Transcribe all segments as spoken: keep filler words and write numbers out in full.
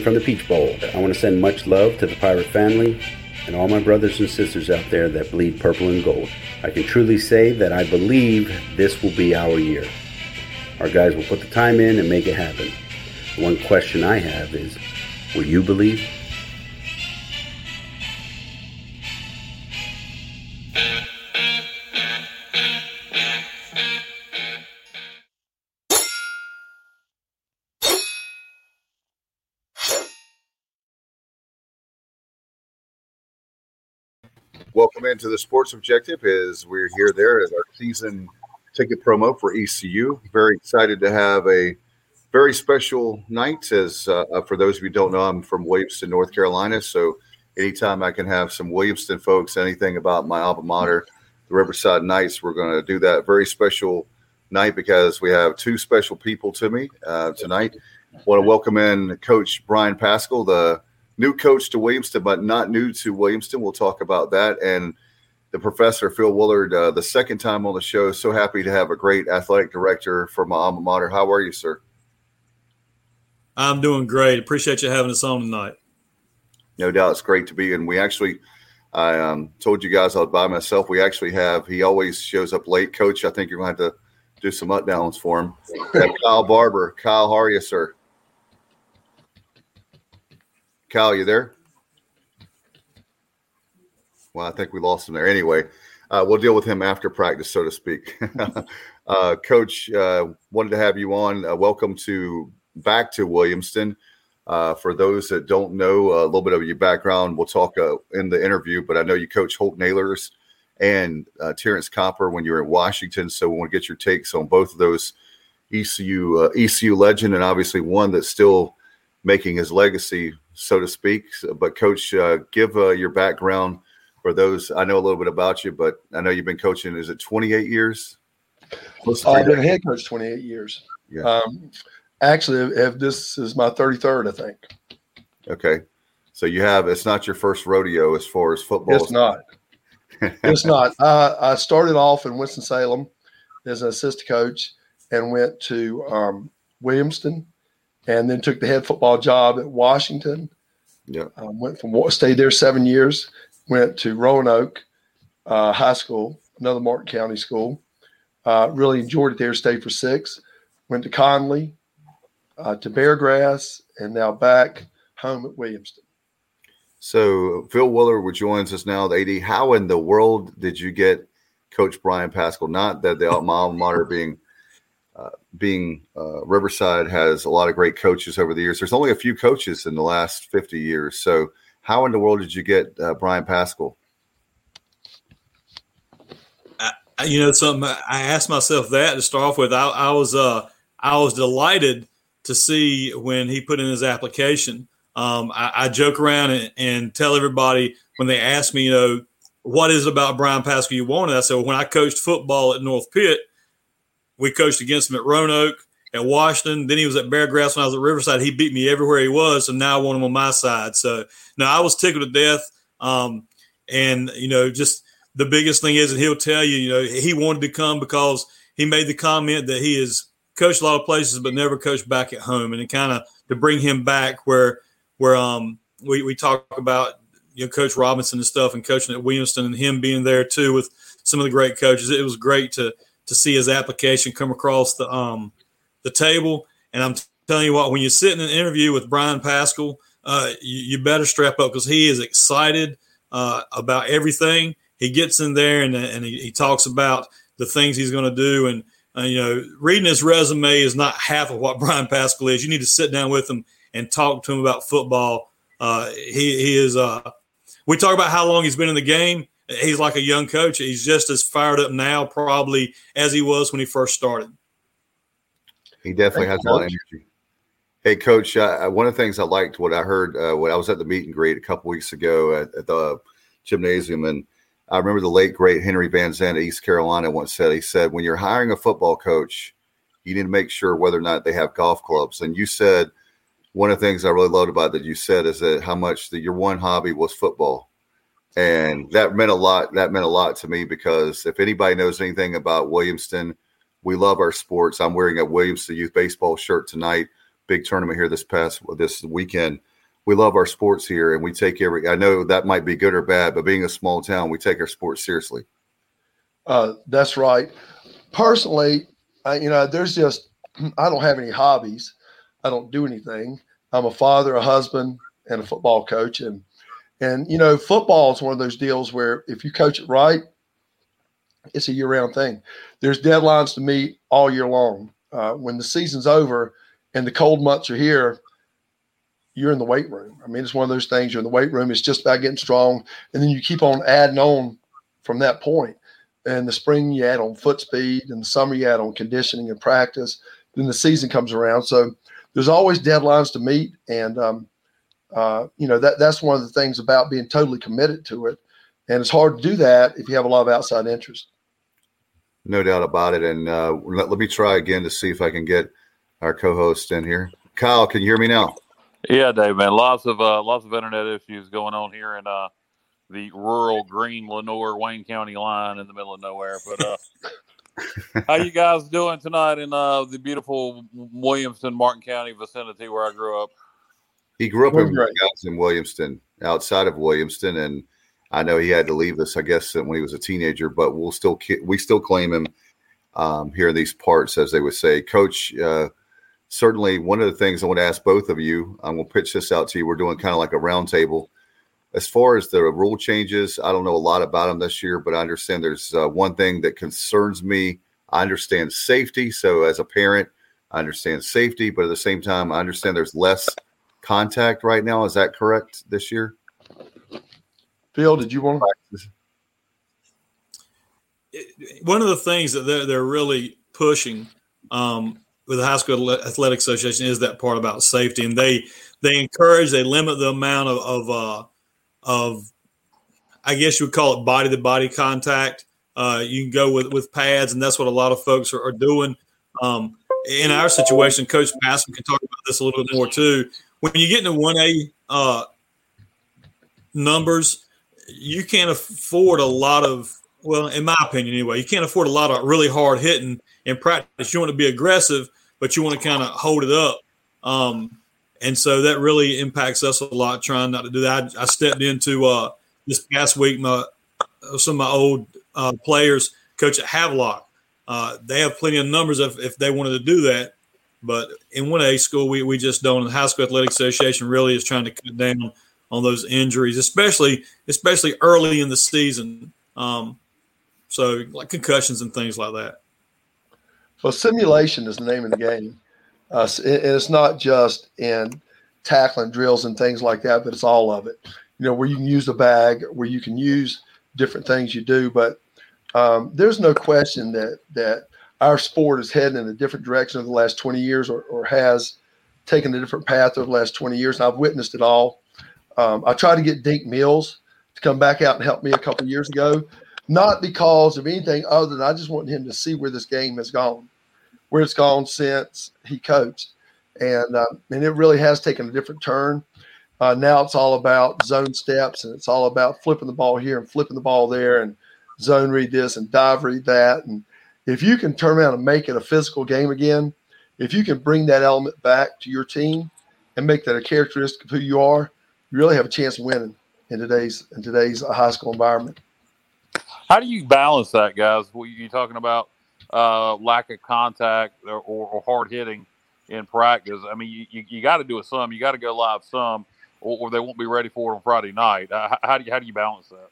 from the Peach Bowl. I want to send much love to the Pirate family and all my brothers and sisters out there that bleed purple and gold. I can truly say that I believe this will be our year. Our guys will put the time in and make it happen. The one question I have is, will you believe? Welcome into the Sports Objective as we're here there as our season ticket promo for E C U. Very excited to have a very special night. As uh, for those of you who don't know, I'm from Williamston, North Carolina. So anytime I can have some Williamston folks, anything about my alma mater, the Riverside Knights, we're going to do that. Very special night because we have two special people to me uh, tonight. I want to welcome in Coach Brian Paschal, the new coach to Williamston, but not new to Williamston. We'll talk about that. And the professor, Phil Willard, uh, the second time on the show. So happy to have a great athletic director for my alma mater. How are you, sir? I'm doing great. Appreciate you having us on tonight. No doubt. It's great to be. And we actually, I um, told you guys I was by myself. We actually have, he always shows up late. Coach, I think you're going to have to do some up downs for him. We have Kyle Barber. Kyle, how are you, sir? Kyle, you there? Well, I think we lost him there. Anyway, uh, we'll deal with him after practice, so to speak. uh, Coach, uh, wanted to have you on. Uh, welcome to back to Williamston. Uh, for those that don't know uh, a little bit of your background, we'll talk uh, in the interview, but I know you coach Holt Nailers and uh, Terrence Copper when you were in Washington, so we want to get your takes on both of those E C U, uh, E C U legend and obviously one that's still making his legacy, so to speak. But, Coach, uh, give uh, your background for those. I know a little bit about you, but I know you've been coaching, is it twenty-eight years? Uh, I've been a head coach twenty-eight years. Yeah. Um, actually, if this is my thirty-third, I think. Okay. So you have – it's not your first rodeo as far as football. It's not. It's not. Uh, I started off in Winston-Salem as an assistant coach and went to um, Williamston, and then took the head football job at Washington. Yeah. Um, went from stayed there seven years. Went to Roanoke uh, High School, another Martin County school. Uh, really enjoyed it there. Stayed for six. Went to Conley, uh, to Beargrass, and now back home at Williamston. So Phil Willard joins us now, the A D. How in the world did you get Coach Brian Paschal? Not that the alma mater being uh, being uh, Riverside has a lot of great coaches over the years. There's only a few coaches in the last fifty years. So how in the world did you get uh, Brian Paschal? I, you know, something I asked myself that to start off with. I, I was uh, I was delighted to see when he put in his application. Um, I, I joke around and, and tell everybody when they ask me, you know, what is it about Brian Paschal you wanted? I said, well, when I coached football at North Pitt, we coached against him at Roanoke, at Washington. Then he was at Beargrass when I was at Riverside. He beat me everywhere he was, and now I want him on my side. So, no, I was tickled to death. Um, and, you know, just the biggest thing is, and he'll tell you, you know, he wanted to come because he made the comment that he has coached a lot of places but never coached back at home. And it kind of to bring him back where where um we, we talk about, you know, Coach Robinson and stuff and coaching at Williamston and him being there too with some of the great coaches. It was great to to see his application come across the um the table. And I'm telling you what, when you sit in an interview with Brian Paschal, uh, you, you better strap up because he is excited uh, about everything. He gets in there and, and he, he talks about the things he's going to do. And, uh, you know, reading his resume is not half of what Brian Paschal is. You need to sit down with him and talk to him about football. Uh, he, he is uh, – we talk about how long he's been in the game. He's like a young coach. He's just as fired up now probably as he was when he first started. He definitely has a lot of energy. Hey, Coach, uh, one of the things I liked what I heard uh, when I was at the meet and greet a couple weeks ago at, at the gymnasium, and I remember the late, great Henry Van Zandt at East Carolina once said, he said, when you're hiring a football coach, you need to make sure whether or not they have golf clubs. And you said one of the things I really loved about that you said is that how much that your one hobby was football. And that meant a lot. That meant a lot to me because if anybody knows anything about Williamston, we love our sports. I'm wearing a Williamston Youth Baseball shirt tonight. Big tournament here this past this weekend. we love our sports here, and we take every. I know that might be good or bad, but being a small town, we take our sports seriously. Uh, that's right. Personally, I, you know, there's just I don't have any hobbies. I don't do anything. I'm a father, a husband, and a football coach, and and you know, football is one of those deals where if you coach it right, it's a year-round thing. There's deadlines to meet all year long. Uh, when the season's over and the cold months are here, you're in the weight room. I mean, it's one of those things. You're in the weight room. It's just about getting strong, and then you keep on adding on from that point. In the spring, you add on foot speed. In the summer, you add on conditioning and practice. Then the season comes around. So there's always deadlines to meet, and um, uh, you know that that's one of the things about being totally committed to it. And it's hard to do that if you have a lot of outside interest. No doubt about it. And uh, let, let me try again to see if I can get our co-host in here. Kyle, can you hear me now? Yeah, Dave, man. Lots of uh, lots of internet issues going on here in uh, the rural Green, Lenoir, Wayne County line in the middle of nowhere. But uh, how you guys doing tonight in uh, the beautiful Williamston, Martin County vicinity where I grew up? He grew up in, in Williamston, outside of Williamston, and I know he had to leave us, I guess, when he was a teenager, but we'll still we still claim him um, here in these parts, as they would say. Coach, uh, certainly one of the things I want to ask both of you, I'm going to pitch this out to you. We're doing kind of like a roundtable. As far as the rule changes, I don't know a lot about them this year, but I understand there's uh, one thing that concerns me. I understand safety. So as a parent, I understand safety, but at the same time, I understand there's less contact right now. Is that correct this year? Phil, did you want to practice? One of the things that they're, they're really pushing um, with the High School Athletic Association is that part about safety, and they they encourage, they limit the amount of of, uh, of I guess you would call it body to body contact. Uh, you can go with with pads, and that's what a lot of folks are, are doing. Um, in our situation, Coach Massam can talk about this a little bit more too. When you get into one A uh, numbers, you can't afford a lot of, well, in my opinion anyway, you can't afford a lot of really hard hitting in practice. You want to be aggressive, but you want to kind of hold it up. Um, and so that really impacts us a lot, trying not to do that. I, I stepped into uh, this past week, my some of my old uh, players coach at Havelock. Uh, they have plenty of numbers if, if they wanted to do that. But in one A school, we, we just don't. And the High School Athletic Association really is trying to cut down on those injuries, especially especially early in the season. Um, so like concussions and things like that. Well, simulation is the name of the game. Uh, and it's not just in tackling drills and things like that, but it's all of it. You know, where you can use the bag, where you can use different things you do. But um, there's no question that that our sport is heading in a different direction over the last twenty years, or, or has taken a different path over the last twenty years. And I've witnessed it all. Um, I tried to get Dink Mills to come back out and help me a couple of years ago, not because of anything other than I just wanted him to see where this game has gone, where it's gone since he coached. And, uh, and it really has taken a different turn. Uh, now it's all about zone steps, and it's all about flipping the ball here and flipping the ball there and zone read this and dive read that. And if you can turn around and make it a physical game again, if you can bring that element back to your team and make that a characteristic of who you are, you really have a chance of winning in today's in today's high school environment. How do you balance that, guys? What you talking about uh, lack of contact or, or, or hard hitting in practice? I mean, you, you, you got to do it some. You got to go live some, or, or they won't be ready for it on Friday night. Uh, how do you how do you balance that?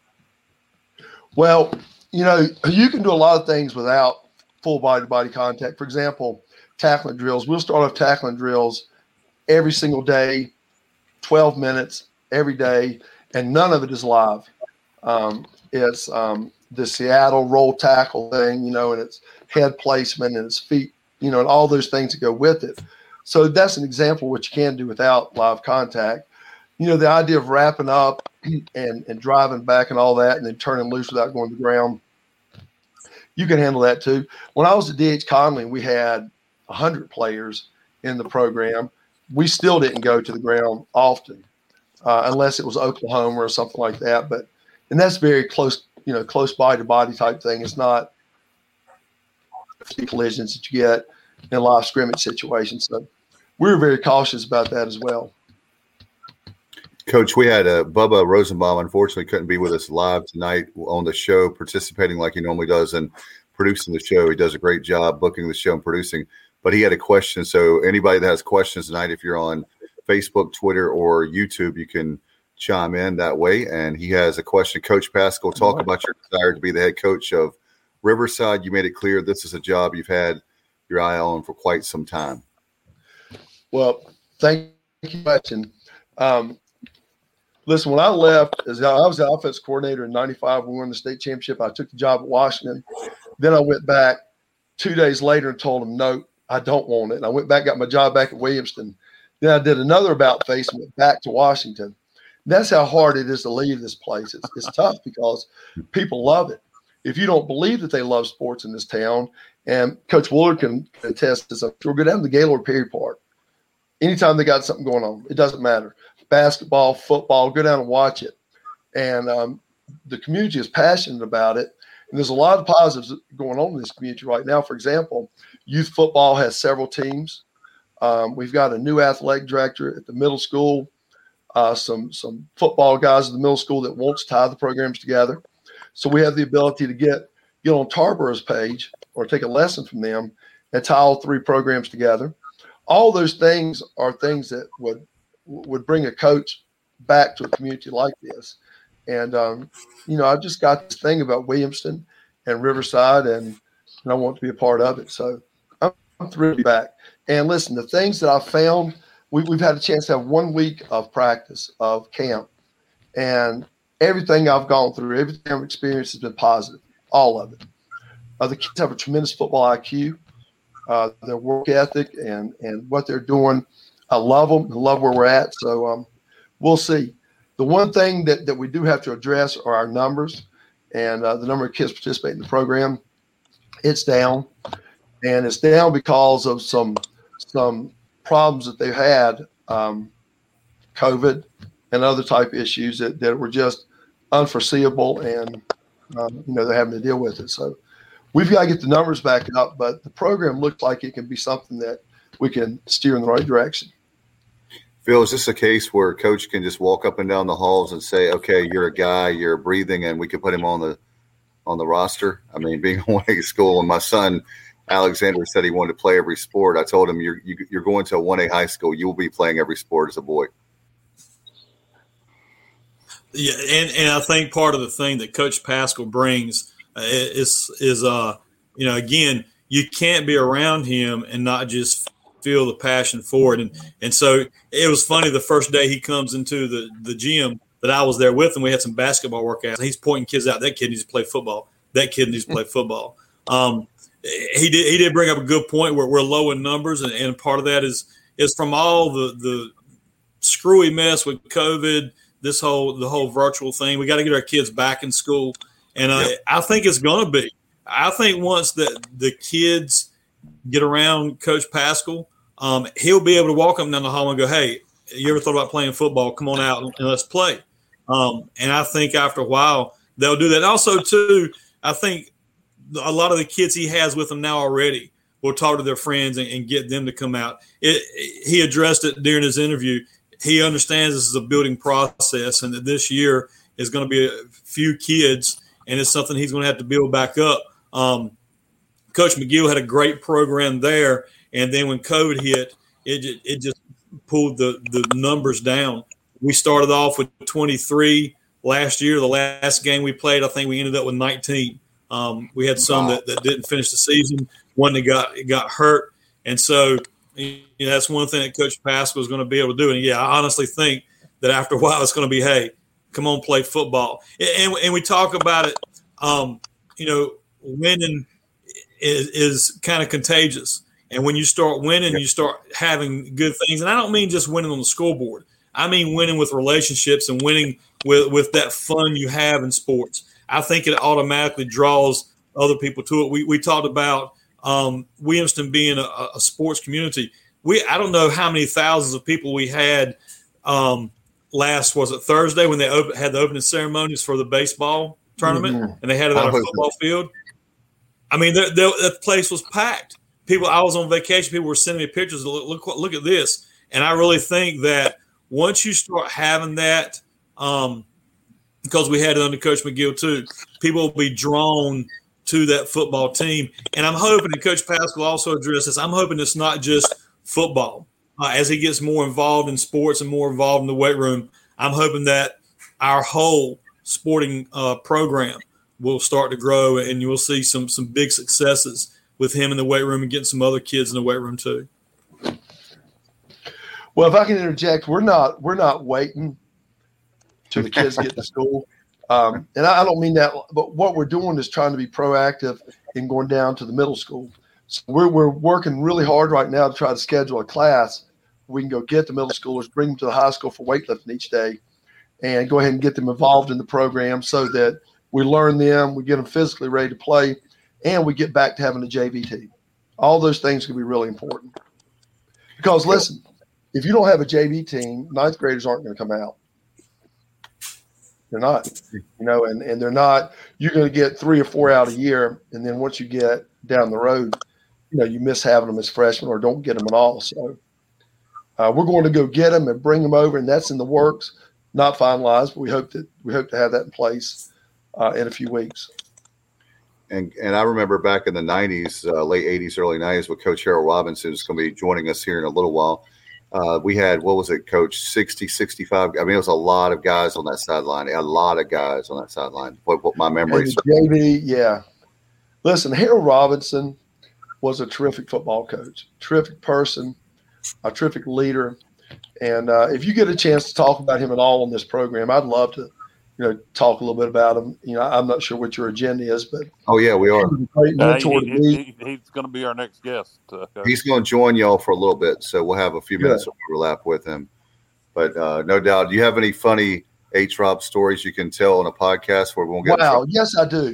Well, you know, you can do a lot of things without full body to body contact. For example, tackling drills. We'll start off tackling drills every single day, twelve minutes every day, and none of it is live. Um, it's um, the Seattle roll tackle thing, you know, and it's head placement and it's feet, you know, and all those things that go with it. So that's an example of what you can do without live contact. You know, the idea of wrapping up and, and driving back and all that and then turning loose without going to the ground, you can handle that too. When I was at D H Conley, we had one hundred players in the program. We still didn't go to the ground often. Uh, unless it was Oklahoma or something like that. But, and that's very close, you know, close body to body type thing. It's not collisions that you get in live scrimmage situations. So we were very cautious about that as well. Coach, we had uh, Bubba Rosenbaum. Unfortunately, couldn't be with us live tonight on the show, participating like he normally does and producing the show. He does a great job booking the show and producing. But he had a question. So anybody that has questions tonight, if you're on Facebook, Twitter, or YouTube, you can chime in that way. And he has a question. Coach Paschal, talk about your desire to be the head coach of Riverside. You made it clear this is a job you've had your eye on for quite some time. Well, thank you for the question. Um, Listen, when I left, as I was the offense coordinator in ninety-five, we won the state championship. I took the job at Washington. Then I went back two days later and told them, no, I don't want it. And I went back, got my job back at Williamston. Then I did another about face and went back to Washington. That's how hard it is to leave this place. It's, it's tough because people love it. If you don't believe that they love sports in this town, and Coach Woolard can attest to this, we'll go down to the Gaylord Perry Park. Anytime they got something going on, it doesn't matter. Basketball, football, go down and watch it. And um, the community is passionate about it. And there's a lot of positives going on in this community right now. For example, youth football has several teams. Um, we've got a new athletic director at the middle school, uh, some, some football guys at the middle school that wants to tie the programs together. So we have the ability to get, get on Tarborough's page or take a lesson from them and tie all three programs together. All those things are things that would would bring a coach back to a community like this. And, um, you know, I've just got this thing about Williamston and Riverside, and, and I want to be a part of it. So I'm, I'm thrilled to be back. And listen, the things that I've found, we, we've had a chance to have one week of practice, of camp. And everything I've gone through, everything I've experienced has been positive, all of it. Uh, the kids have a tremendous football I Q, uh, their work ethic, and, and what they're doing. I love them. I love where we're at. So um, we'll see. The one thing that, that we do have to address are our numbers and uh, the number of kids participating in the program. It's down, and it's down because of some some problems that they've had, um, COVID and other type issues that, that were just unforeseeable, and um, you know they're having to deal with it. So we've got to get the numbers back up, but the program looks like it can be something that we can steer in the right direction. Phil, is this a case where coach can just walk up and down the halls and say, okay, you're a guy, you're breathing, and we can put him on the on the roster? I mean, being a one A school, and my son Alexander said he wanted to play every sport. I told him, you're you, you're going to a one A high school, you will be playing every sport as a boy. Yeah, and, and I think part of the thing that Coach Paschal brings uh, is is uh you know again, you can't be around him and not just feel the passion for it. And and so it was funny the first day he comes into the, the gym that I was there with, and we had some basketball workouts. And he's pointing kids out. That kid needs to play football. That kid needs to play football. Um, he did he did bring up a good point where we're low in numbers, and, and part of that is is from all the the screwy mess with COVID, this whole the whole virtual thing. We got to get our kids back in school, and uh, yep. I think it's going to be. I think once the the kids get around Coach Paschal, um, he'll be able to walk them down the hall and go, hey, you ever thought about playing football? Come on out and let's play. Um, and I think after a while they'll do that. And also, too, I think a lot of the kids he has with him now already will talk to their friends and, and get them to come out. It, he addressed it during his interview. He understands this is a building process and that this year is going to be a few kids, and it's something he's going to have to build back up. Um, Coach McGill had a great program there, and then when COVID hit, it it just pulled the, the numbers down. We started off with twenty-three last year. The last game we played, I think we ended up with nineteen. Um, we had some that, that didn't finish the season, one that got got hurt. And so you know, that's one thing that Coach Paschal is going to be able to do. And, yeah, I honestly think that after a while it's going to be, hey, come on, play football. And, and we talk about it, um, you know, winning – is, is kind of contagious. And when you start winning, you start having good things. And I don't mean just winning on the scoreboard. I mean winning with relationships and winning with, with that fun you have in sports. I think it automatically draws other people to it. We we talked about um, Williamston being a, a sports community. We I don't know how many thousands of people we had um, last, was it Thursday, when they op- had the opening ceremonies for the baseball tournament, mm-hmm. and they had it on a football field. I mean, the, the, the place was packed. People, I was on vacation. People were sending me pictures. Look, look, look at this. And I really think that once you start having that, um, because we had it under Coach McGill too, people will be drawn to that football team. And I'm hoping, and Coach Pascal also addressed this, I'm hoping it's not just football. Uh, as he gets more involved in sports and more involved in the weight room, I'm hoping that our whole sporting uh, program will start to grow, and you will see some some big successes with him in the weight room and getting some other kids in the weight room too. Well, if I can interject, we're not we're not waiting till the kids get to school. Um, and I, I don't mean that, but what we're doing is trying to be proactive in going down to the middle school. So we're, we're working really hard right now to try to schedule a class. We can go get the middle schoolers, bring them to the high school for weightlifting each day, and go ahead and get them involved in the program so that we learn them, we get them physically ready to play, and we get back to having a J V team. All those things can be really important. Because, listen, if you don't have a J V team, ninth graders aren't going to come out. They're not, you know, and, and they're not, you're going to get three or four out a year. And then once you get down the road, you know, you miss having them as freshmen or don't get them at all. So uh, we're going to go get them and bring them over, and that's in the works, not finalized, but we hope that we hope to have that in place uh, in a few weeks. And and I remember back in the nineties, uh, late eighties, early nineties, with Coach Harold Robinson, who's going to be joining us here in a little while. Uh, we had, what was it, Coach, sixty, sixty-five? I mean, it was a lot of guys on that sideline, a lot of guys on that sideline. What, what my memory is. J V, yeah. Listen, Harold Robinson was a terrific football coach, terrific person, a terrific leader. And uh, if you get a chance to talk about him at all on this program, I'd love to, you know, talk a little bit about him. You know, I'm not sure what your agenda is, but oh yeah, we are. Great Uh, mentor he, to me. he, he, he's going to be our next guest. Uh, Coach. He's going to join y'all for a little bit, so we'll have a few Good. minutes of overlap with him. But uh, no doubt, do you have any funny H-Rob stories you can tell on a podcast where we won't get? Wow, yes, I do.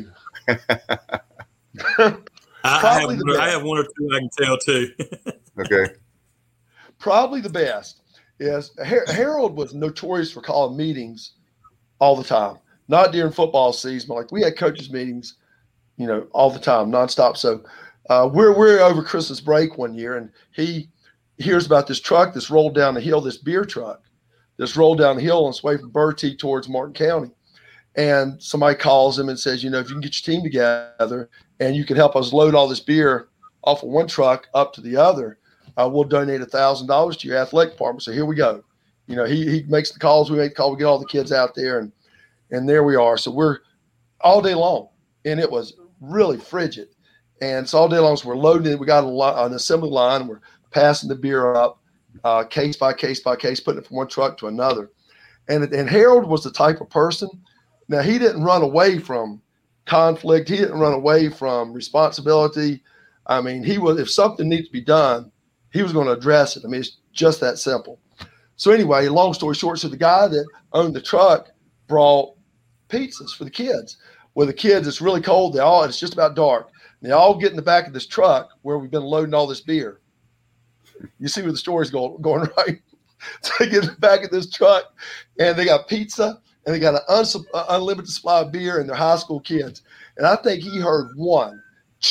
I, I, have, Probably the one- I best. have one or two I can tell too. Okay. Probably the best is Har- Harold was notorious for calling meetings all the time, not during football season, but like we had coaches meetings, you know, all the time, nonstop. So uh, we're we're over Christmas break one year, and he hears about this truck that's rolled down the hill, this beer truck that's rolled down the hill on its way from Bertie towards Martin County. And somebody calls him and says, you know, if you can get your team together and you can help us load all this beer off of one truck up to the other, uh, we'll donate one thousand dollars to your athletic department. So here we go. You know, he he makes the calls, we make the call, we get all the kids out there, and and there we are. So we're all day long, and it was really frigid. And so all day long, so we're loading it. We got a lot, an assembly line. We're passing the beer up uh, case by case by case, putting it from one truck to another. And and Harold was the type of person. Now, he didn't run away from conflict. He didn't run away from responsibility. I mean, he was, if something needs to be done, he was going to address it. I mean, it's just that simple. So anyway, long story short, so the guy that owned the truck brought pizzas for the kids. Well, the kids, it's really cold. They all, it's just about dark. They all get in the back of this truck where we've been loading all this beer. You see where the story's going, going right? So they get in the back of this truck, and they got pizza, and they got an uns- uh, unlimited supply of beer, and they're high school kids. And I think he heard one.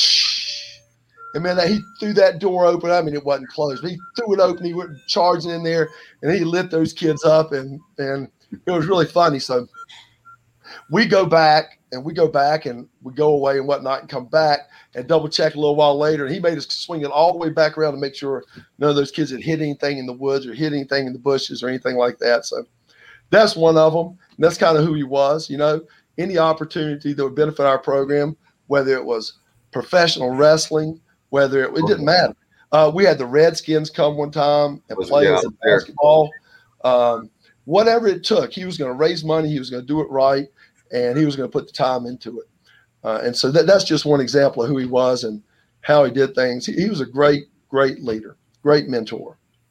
And, man, he threw that door open. I mean, it wasn't closed, but he threw it open. He went charging in there, and he lit those kids up, and, and it was really funny. So we go back, and we go back, and we go away and whatnot and come back and double-check a little while later. And he made us swing it all the way back around to make sure none of those kids had hit anything in the woods or hit anything in the bushes or anything like that. So that's one of them. And that's kind of who he was, you know. Any opportunity that would benefit our program, whether it was professional wrestling, whether it, it didn't matter. Uh, we had the Redskins come one time and Was- play yeah, us in there. basketball. Um, whatever it took, he was going to raise money. He was going to do it right, and he was going to put the time into it. Uh, and so that, that's just one example of who he was and how he did things. He, he was a great, great leader, great mentor.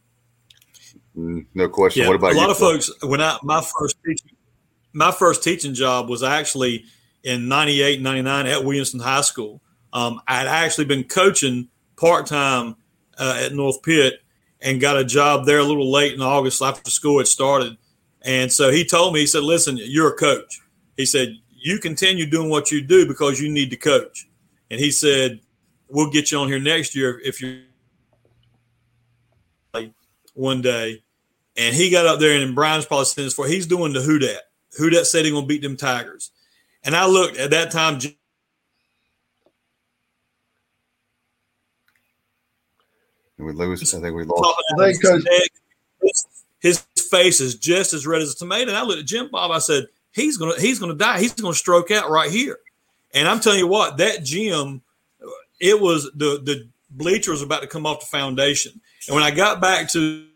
Mm, no question. Yeah, What about a lot you, of folks, when I my first teaching, my first teaching job was actually in ninety-eight, ninety-nine at Williamson High School. Um, I'd actually been coaching part-time uh, at North Pitt and got a job there a little late in August after school had started. And so he told me, he said, listen, you're a coach. He said, you continue doing what you do because you need to coach. And he said, we'll get you on here next year if you're one day. And he got up there, and Brian's probably seen this for. He's doing the who dat. Who dat said he gonna beat them Tigers. And I looked at that time. Did we lose? I think we lost. I think Coach, his face is just as red as a tomato. And I looked at Jim Bob. I said, he's gonna he's gonna die. He's gonna stroke out right here. And I'm telling you what, that gym, it was the the bleacher was about to come off the foundation. And when I got back to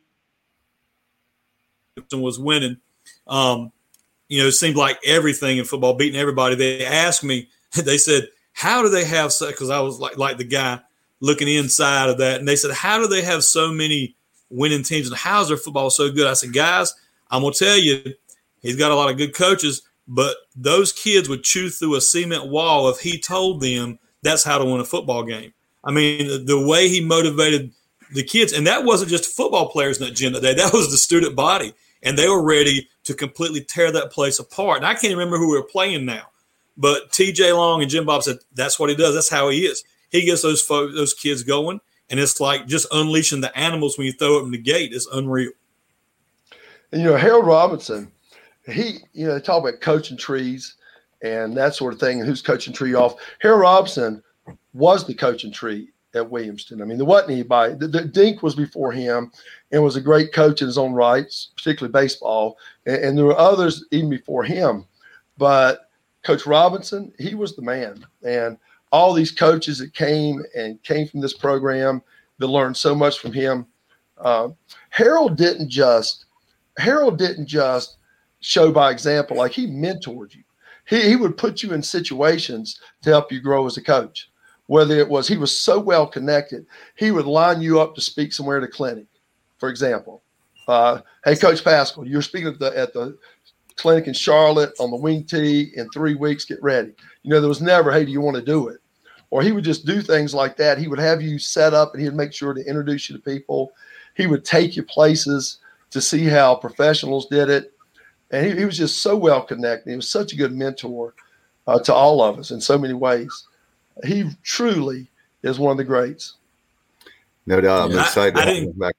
was winning, um, you know, it seemed like everything in football, beating everybody. They asked me, they said, how do they have so, because I was like like the guy looking inside of that. And they said, how do they have so many winning teams and how's their football so good? I said, guys, I'm going to tell you, he's got a lot of good coaches, but those kids would chew through a cement wall if he told them that's how to win a football game. I mean, the way he motivated the kids, and that wasn't just football players in that gym that day, that was the student body. And they were ready to completely tear that place apart. And I can't remember who we were playing now, but T J Long and Jim Bob said, that's what he does. That's how he is. He gets those folks, those kids going, and it's like just unleashing the animals when you throw it in the gate. It's unreal. And, you know, Harold Robinson, he, you know, they talk about coaching trees and that sort of thing, and who's coaching tree off. Harold Robinson was the coaching tree at Williamston. I mean, there wasn't anybody. The, the Dink was before him and was a great coach in his own rights, particularly baseball. And, and there were others even before him. But Coach Robinson, he was the man. And all these coaches that came and came from this program that learned so much from him. Uh, Harold didn't just Harold didn't just show by example. Like, he mentored you. He, he would put you in situations to help you grow as a coach. Whether it was, he was so well connected, he would line you up to speak somewhere at a clinic. For example, uh, hey, Coach Pascal, you're speaking at the at the clinic in Charlotte on the wing tee in three weeks. Get ready. You know, there was never, hey, do you want to do it? Or he would just do things like that. He would have you set up, and he'd make sure to introduce you to people. He would take you places to see how professionals did it. And he, he was just so well connected. He was such a good mentor uh, to all of us in so many ways. He truly is one of the greats. No doubt. I'm yeah, excited I, to I have him back.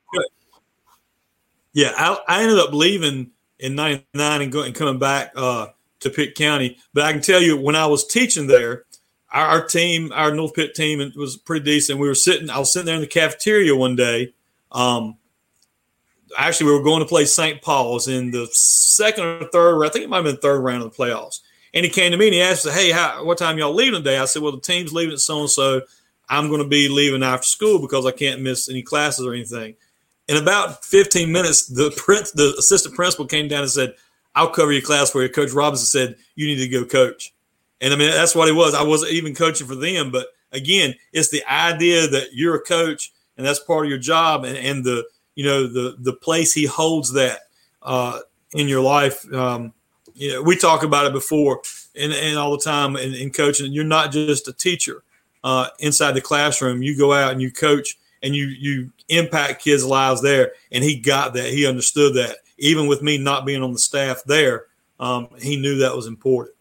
Yeah, I, I ended up leaving in ninety-nine and, going, and coming back uh, to Pitt County. But I can tell you, when I was teaching there, our, our team, our North Pitt team, was pretty decent. We were sitting, I was sitting there in the cafeteria one day. Um, actually, we were going to play Saint Paul's in the second or third, I think it might have been the third round of the playoffs. And he came to me and he asked, hey, how, what time y'all leaving today? I said, well, the team's leaving at so-and-so. I'm going to be leaving after school because I can't miss any classes or anything. In about fifteen minutes, the prince, the assistant principal came down and said, I'll cover your class for you. Coach Robinson said, you need to go coach. And, I mean, that's what it was. I wasn't even coaching for them. But, again, it's the idea that you're a coach and that's part of your job, and, and the, you know, the the place he holds that uh, in your life. Um, you know, we talk about it before and, and all the time in, in coaching. You're not just a teacher uh, inside the classroom. You go out and you coach and you you impact kids' lives there. And he got that. He understood that. Even with me not being on the staff there, um, he knew that was important.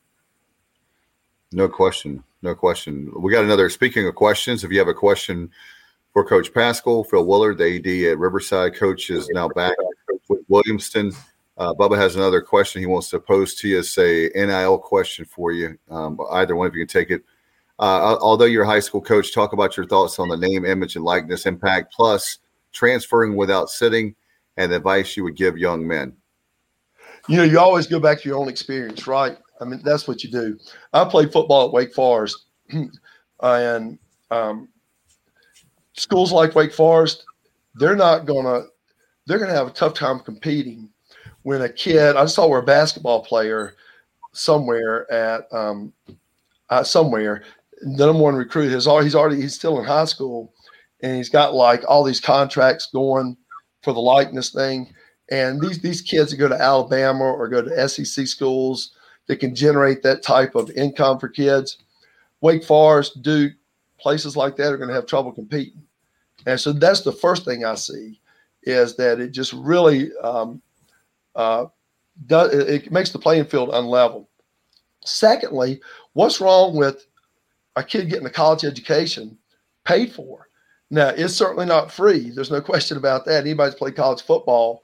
No question. No question. We got another. Speaking of questions, if you have a question for Coach Pascal, Phil Willard, the A D at Riverside, coach is now back with Williamston. Uh, Bubba has another question he wants to pose to you. It's a N I L question for you. Um, either one of you can take it. Uh, although you're a high school coach, talk about your thoughts on the name, image, and likeness impact, plus transferring without sitting, and the advice you would give young men. You know, you always go back to your own experience, right? I mean, that's what you do. I played football at Wake Forest, and um, schools like Wake Forest, they're not gonna, they're gonna have a tough time competing when a kid. I saw where a basketball player somewhere at um, uh, somewhere, the number one recruit has already, he's already he's still in high school, and he's got like all these contracts going for the likeness thing. And these these kids that go to Alabama or go to S E C schools that can generate that type of income for kids, Wake Forest, Duke, places like that are going to have trouble competing. And so that's the first thing I see, is that it just really um, uh, does, it makes the playing field unlevel. Secondly, what's wrong with a kid getting a college education paid for? Now, it's certainly not free. There's no question about that. Anybody that's played college football,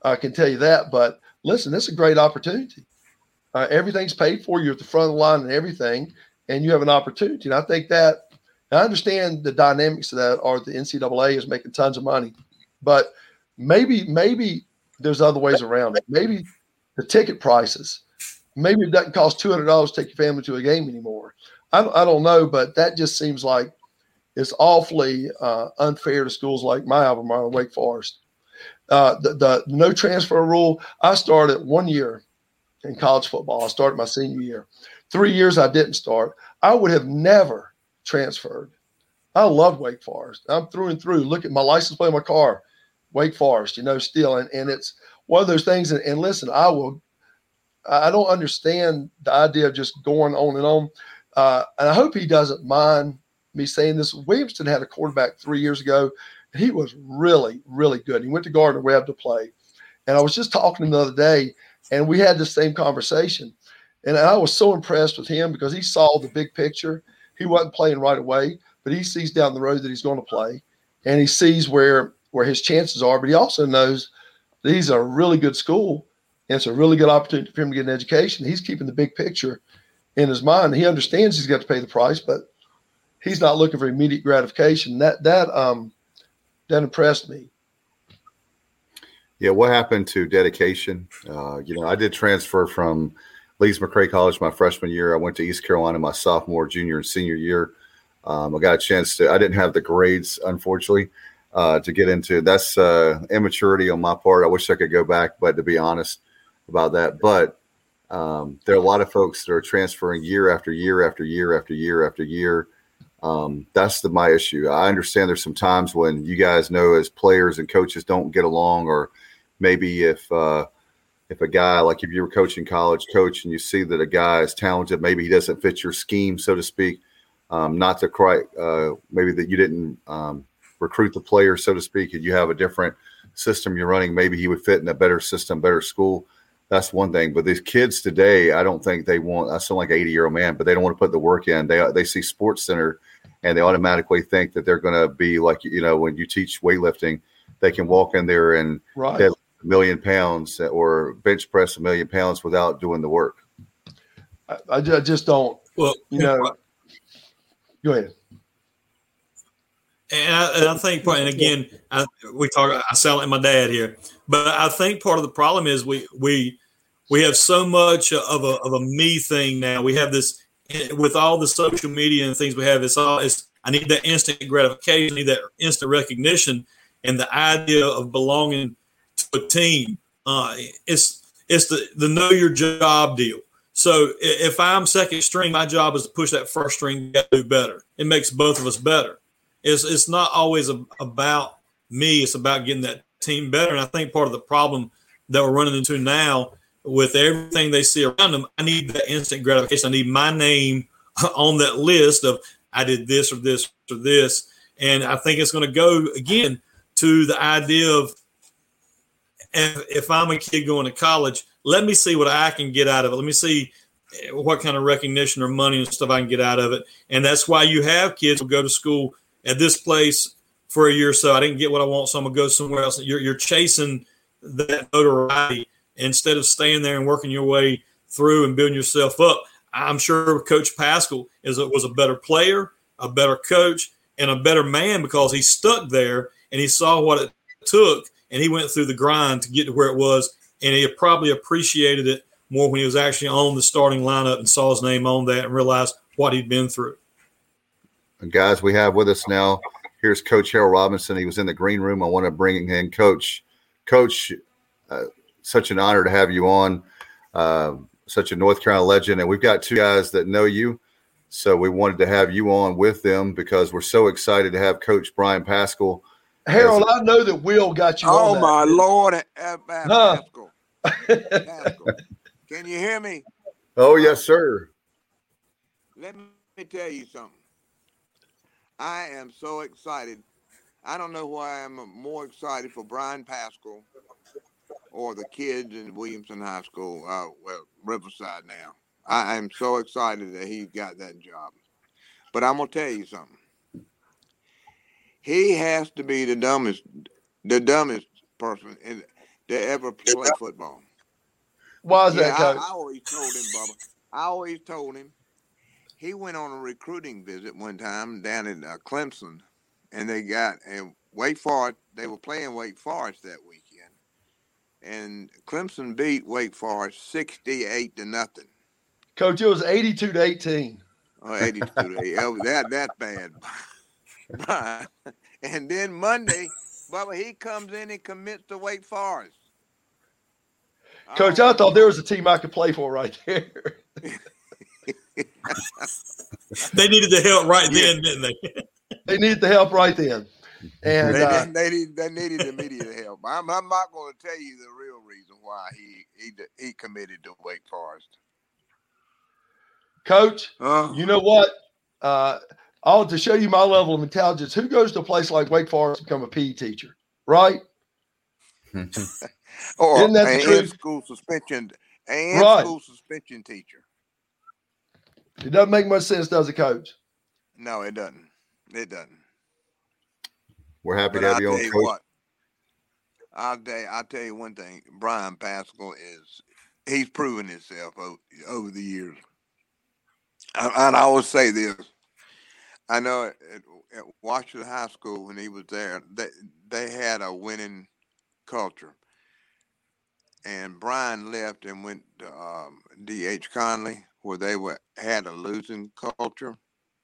I can tell you that. But listen, this is a great opportunity. Uh, everything's paid for. You're at the front of the line and everything, and you have an opportunity. And I think that I understand the dynamics of that are the N C double A is making tons of money, but maybe maybe there's other ways around it. Maybe the ticket prices. Maybe it doesn't cost two hundred dollars to take your family to a game anymore. I, I don't know, but that just seems like it's awfully uh, unfair to schools like my alma mater, Wake Forest. Uh, the, the no transfer rule, I started one year in college football. I started my senior year. Three years I didn't start. I would have never transferred. I love Wake Forest. I'm through and through. Look at my license plate on my car, Wake Forest, you know, still. And, and it's one of those things. And, and listen, I will – I don't understand the idea of just going on and on. Uh, and I hope he doesn't mind me saying this. Williamston had a quarterback three years ago, and he was really, really good. He went to Gardner Webb to play. And I was just talking to him the other day, and we had the same conversation. And I was so impressed with him because he saw the big picture. He wasn't playing right away, but he sees down the road that he's going to play, and he sees where where his chances are. But he also knows that he's a really good school, and it's a really good opportunity for him to get an education. He's keeping the big picture in his mind. He understands he's got to pay the price, but he's not looking for immediate gratification. That that um that impressed me. Yeah, what happened to dedication? Uh, you know, I did transfer from Leeds-McRae College my freshman year. I went to East Carolina my sophomore, junior, and senior year. Um, I got a chance to – I didn't have the grades, unfortunately, uh, to get into. That's uh, immaturity on my part. I wish I could go back, but to be honest about that. But um, there are a lot of folks that are transferring year after year after year after year after year. Um, that's the my issue. I understand there's some times when you guys know as players and coaches don't get along, or maybe if uh, – if a guy, like if you were coaching college coach and you see that a guy is talented, maybe he doesn't fit your scheme, so to speak, um, not to quite, uh, maybe that you didn't um, recruit the player, so to speak, and you have a different system you're running, maybe he would fit in a better system, better school. That's one thing. But these kids today, I don't think they want, I sound like an eighty-year-old man, but they don't want to put the work in. They they see Sports Center and they automatically think that they're going to be like, you know, when you teach weightlifting, they can walk in there and right. deadlift a million pounds or bench press a million pounds without doing the work. I, I just don't, well, you know, go ahead. And I, and I think, and again, I, we talk. I sound like my dad here, but I think part of the problem is we we we have so much of a of a me thing now. We have this with all the social media and things we have. It's all. It's I need that instant gratification. I need that instant recognition, and the idea of belonging to a team. Uh, it's it's the the know your job deal. So if I'm second string, my job is to push that first string to do better. It makes both of us better. It's it's not always a, about me. It's about getting that team better. And I think part of the problem that we're running into now with everything they see around them, I need that instant gratification. I need my name on that list of I did this or this or this. And I think it's going to go, again, to the idea of if, if I'm a kid going to college, let me see what I can get out of it. Let me see what kind of recognition or money and stuff I can get out of it. And that's why you have kids who go to school at this place for a year or so. I didn't get what I want, so I'm going to go somewhere else. You're, you're chasing that notoriety instead of staying there and working your way through and building yourself up. I'm sure Coach Paschal is a, was a better player, a better coach, and a better man because he stuck there and he saw what it took, and he went through the grind to get to where it was, and he probably appreciated it more when he was actually on the starting lineup and saw his name on that and realized what he'd been through. And guys, we have with us now, here's Coach Harold Robinson. He was in the green room. I want to bring in Coach. Coach, uh, such an honor to have you on, uh, such a North Carolina legend. And we've got two guys that know you, so we wanted to have you on with them because we're so excited to have Coach Brian Paschal. Harold, as, I know that Will got you oh on that. my Lord, uh, huh. Paschal. Paschal. Can you hear me? Oh, yes, sir. Let me tell you something. I am so excited. I don't know why I'm more excited for Brian Paschal or the kids in Williamson High School, uh, well, Riverside now. I am so excited that he got that job. But I'm going to tell you something. He has to be the dumbest, the dumbest person. And to ever play football. Why is Yeah, that, Coach? I, I always told him, Bubba. I always told him. He went on a recruiting visit one time down in uh, Clemson, and they got and Wake Forest. They were playing Wake Forest that weekend, and Clemson beat Wake Forest sixty-eight to nothing. Coach, it was eighty-two to eighteen. Oh, eighty-two to eight. Oh, that that bad. And then Monday, Bubba, he comes in and commits to Wake Forest. Coach, oh, I thought there was a team I could play for right there. They needed the help right Yeah. then, didn't they? They needed the help right then. And They, uh, they, need, they needed immediate help. I'm, I'm not going to tell you the real reason why he he he committed to Wake Forest. Coach, Uh, you know what? Uh, I'll to show you my level of intelligence. Who goes to a place like Wake Forest to become a P E teacher, right? or Isn't that the and, truth? and school suspension and Right. school suspension teacher. It doesn't make much sense, does it, Coach? No, it doesn't. It doesn't. We're happy But to I'll have you tell on, you Coach. what. I'll tell you, I'll tell you one thing. Brian Pascal is he's proven himself over, over the years. And and I would say this. I know at, at Washington High School when he was there, they they had a winning culture. And Brian left and went to um, D H Conley, where they were had a losing culture.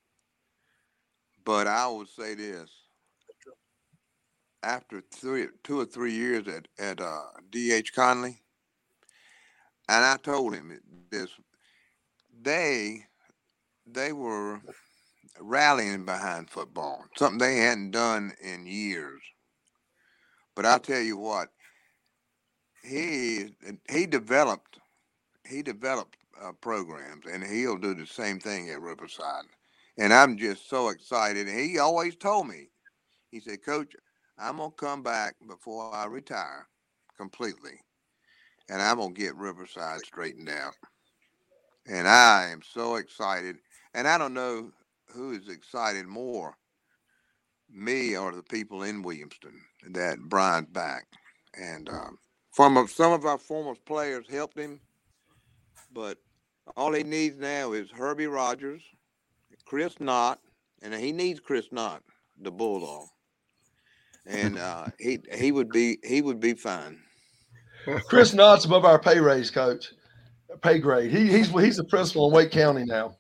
But I would say this: after three, two or three years at at uh, D H Conley, and I told him this, they they were rallying behind football, something they hadn't done in years. But I'll tell you what, he he developed he developed uh, programs, and he'll do the same thing at Riverside. And I'm just so excited. And he always told me, he said, Coach, I'm gonna come back before I retire completely, and I'm gonna get Riverside straightened out. And I am so excited. And I don't know who is excited more, me or the people in Williamston, that Brian's back. And um, from some of our former players helped him, but all he needs now is Herbie Rogers, Chris Knott, and he needs Chris Knott, the Bulldog, and uh, he he would be he would be fine. Chris Knott's above our pay raise, Coach. Pay grade. He, he's he's the principal in Wake County now.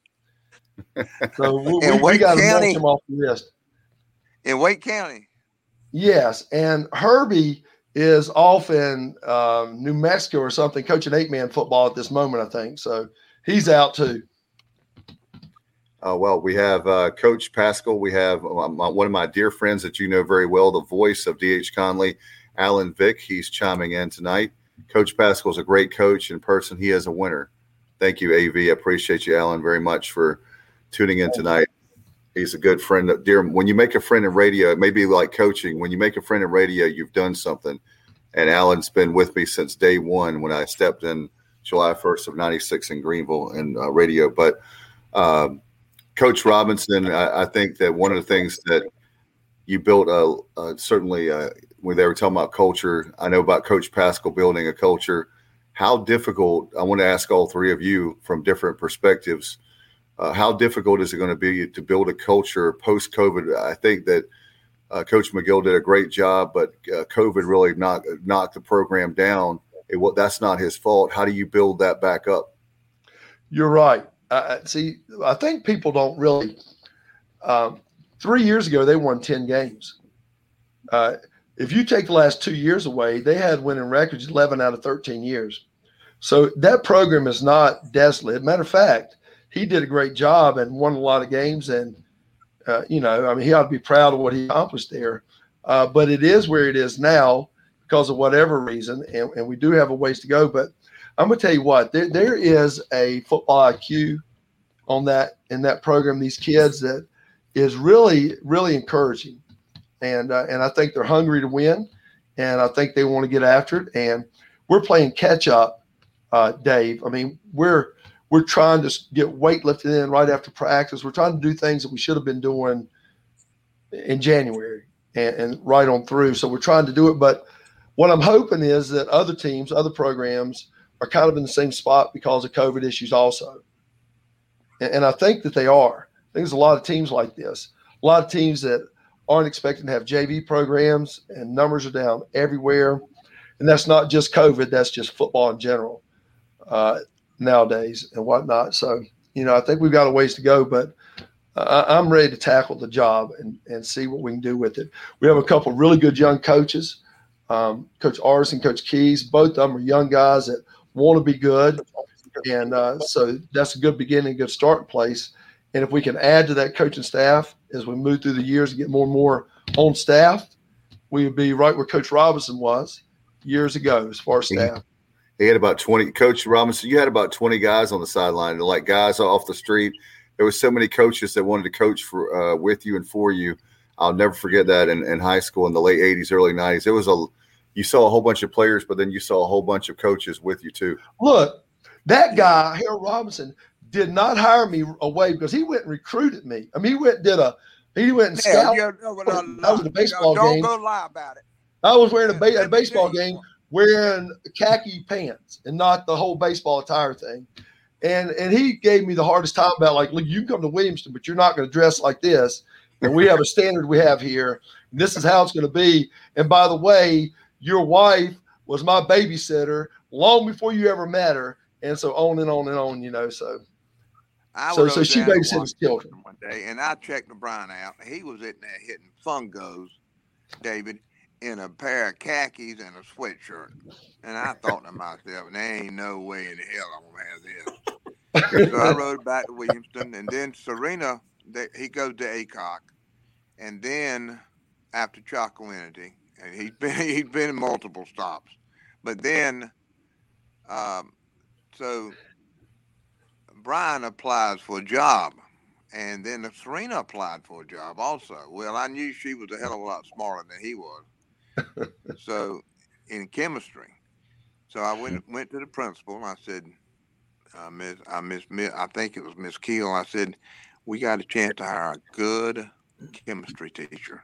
So we, we, we Wake got to County- mark him off the list. In Wake County, Yes, and Herbie is off in um, New Mexico or something, coaching eight-man football at this moment, I think. So he's out too. Uh, well, we have uh, Coach Pascal. We have uh, my, one of my dear friends that you know very well, the voice of D H Conley, Alan Vick. He's chiming in tonight. Coach Pascal is a great coach in person. He is a winner. Thank you, A V. I appreciate you, Alan, very much for tuning in tonight. He's a good friend. Dear, when you make a friend in radio, it may be like coaching. When you make a friend in radio, you've done something. And Alan's been with me since day one when I stepped in July first of ninety-six in Greenville in uh, radio. But um, Coach Robinson, I, I think that one of the things that you built, uh, uh, certainly uh, when they were talking about culture, I know about Coach Pascal building a culture. How difficult, I want to ask all three of you from different perspectives, uh, how difficult is it going to be to build a culture post-COVID? I think that uh, Coach McGill did a great job, but uh, COVID really knocked, knocked the program down. It, well, that's not his fault. How do you build that back up? You're right. Uh, see, I think people don't really um, – three years ago, they won ten games. Uh, if you take the last two years away, they had winning records eleven out of thirteen years. So that program is not desolate. Matter of fact, he did a great job and won a lot of games. And, uh, you know, I mean, he ought to be proud of what he accomplished there. Uh, but it is where it is now because of whatever reason. And, and we do have a ways to go. But I'm going to tell you what, there, there is a football I Q on that in that program, these kids, that is really, really encouraging. And, uh, and I think they're hungry to win. And I think they want to get after it. And we're playing catch up. Uh, Dave, I mean, we're we're trying to get weight lifted in right after practice. We're trying to do things that we should have been doing in January and, and right on through. So we're trying to do it. But what I'm hoping is that other teams, other programs are kind of in the same spot because of COVID issues also. And, and I think that they are. I think there's a lot of teams like this, a lot of teams that aren't expecting to have J V programs, and numbers are down everywhere. And that's not just COVID, that's just football in general uh, nowadays and whatnot. So, you know, I think we've got a ways to go, but uh, I'm ready to tackle the job and, and see what we can do with it. We have a couple of really good young coaches, um, Coach Ars and Coach Keys. Both of them are young guys that want to be good. And uh, so that's a good beginning, good starting place. And if we can add to that coaching staff as we move through the years and get more and more on staff, we would be right where Coach Robinson was years ago as far as staff. He had about twenty. Coach Robinson, you had about twenty guys on the sideline, like guys off the street. There was so many coaches that wanted to coach for uh, with you and for you. I'll never forget that in, in high school in the late eighties, early nineties. It was a you saw a whole bunch of players, but then you saw a whole bunch of coaches with you too. Look, that guy, Harold Robinson, did not hire me away because he went and recruited me. I mean, he went and did a he went and scouted. Yeah, no, no, no, I was at a baseball don't game. Don't go lie about it. I was wearing a, ba- at a baseball game wearing khaki pants and not the whole baseball attire thing. And and he gave me the hardest time about, like, look, you can come to Williamston, but you're not going to dress like this. And we have a standard we have here. This is how it's going to be. And by the way, your wife was my babysitter long before you ever met her. And so on and on and on, you know, so. I so so she babysits his children. One day, and I checked LeBron out. He was in there hitting fungos, David, in a pair of khakis and a sweatshirt. And I thought to myself, there ain't no way in hell I'm going to have this. So I rode back to Williamston, and then Serena, they, he goes to A C O C. And then after Chalkawinity, and he's been, he's been in multiple stops. But then, um, so Brian applies for a job. And then Serena applied for a job also. Well, I knew she was a hell of a lot smarter than he was. So in chemistry. So I went went to the principal and I said, uh, Miss, I miss, I think it was Miss Keel. I said, we got a chance to hire a good chemistry teacher.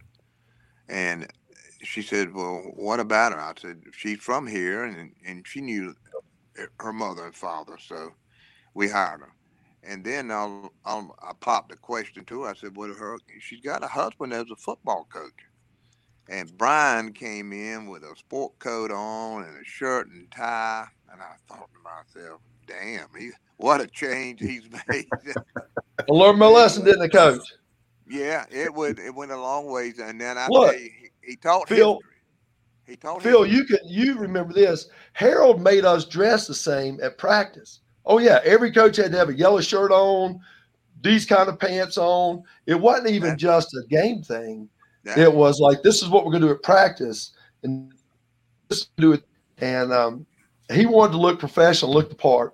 And she said, well, what about her? I said, she's from here, and and she knew her mother and father, so we hired her. And then I'll, I'll, I popped a question to her. I said, well, her, she's got a husband as a football coach. And Brian came in with a sport coat on and a shirt and tie. And I thought to myself, damn, he, what a change he's made. I learned my lesson, didn't I, Coach? Yeah, it would. It went a long ways. And then I Look, tell you, he, he taught Phil, history. He taught Phil, history. you can you remember this. Harold made us dress the same at practice. Oh, yeah, every coach had to have a yellow shirt on, these kind of pants on. It wasn't even That, just a game thing. that, It was like, this is what we're going to do at practice, and this is do it. And um, he wanted to look professional, look the part.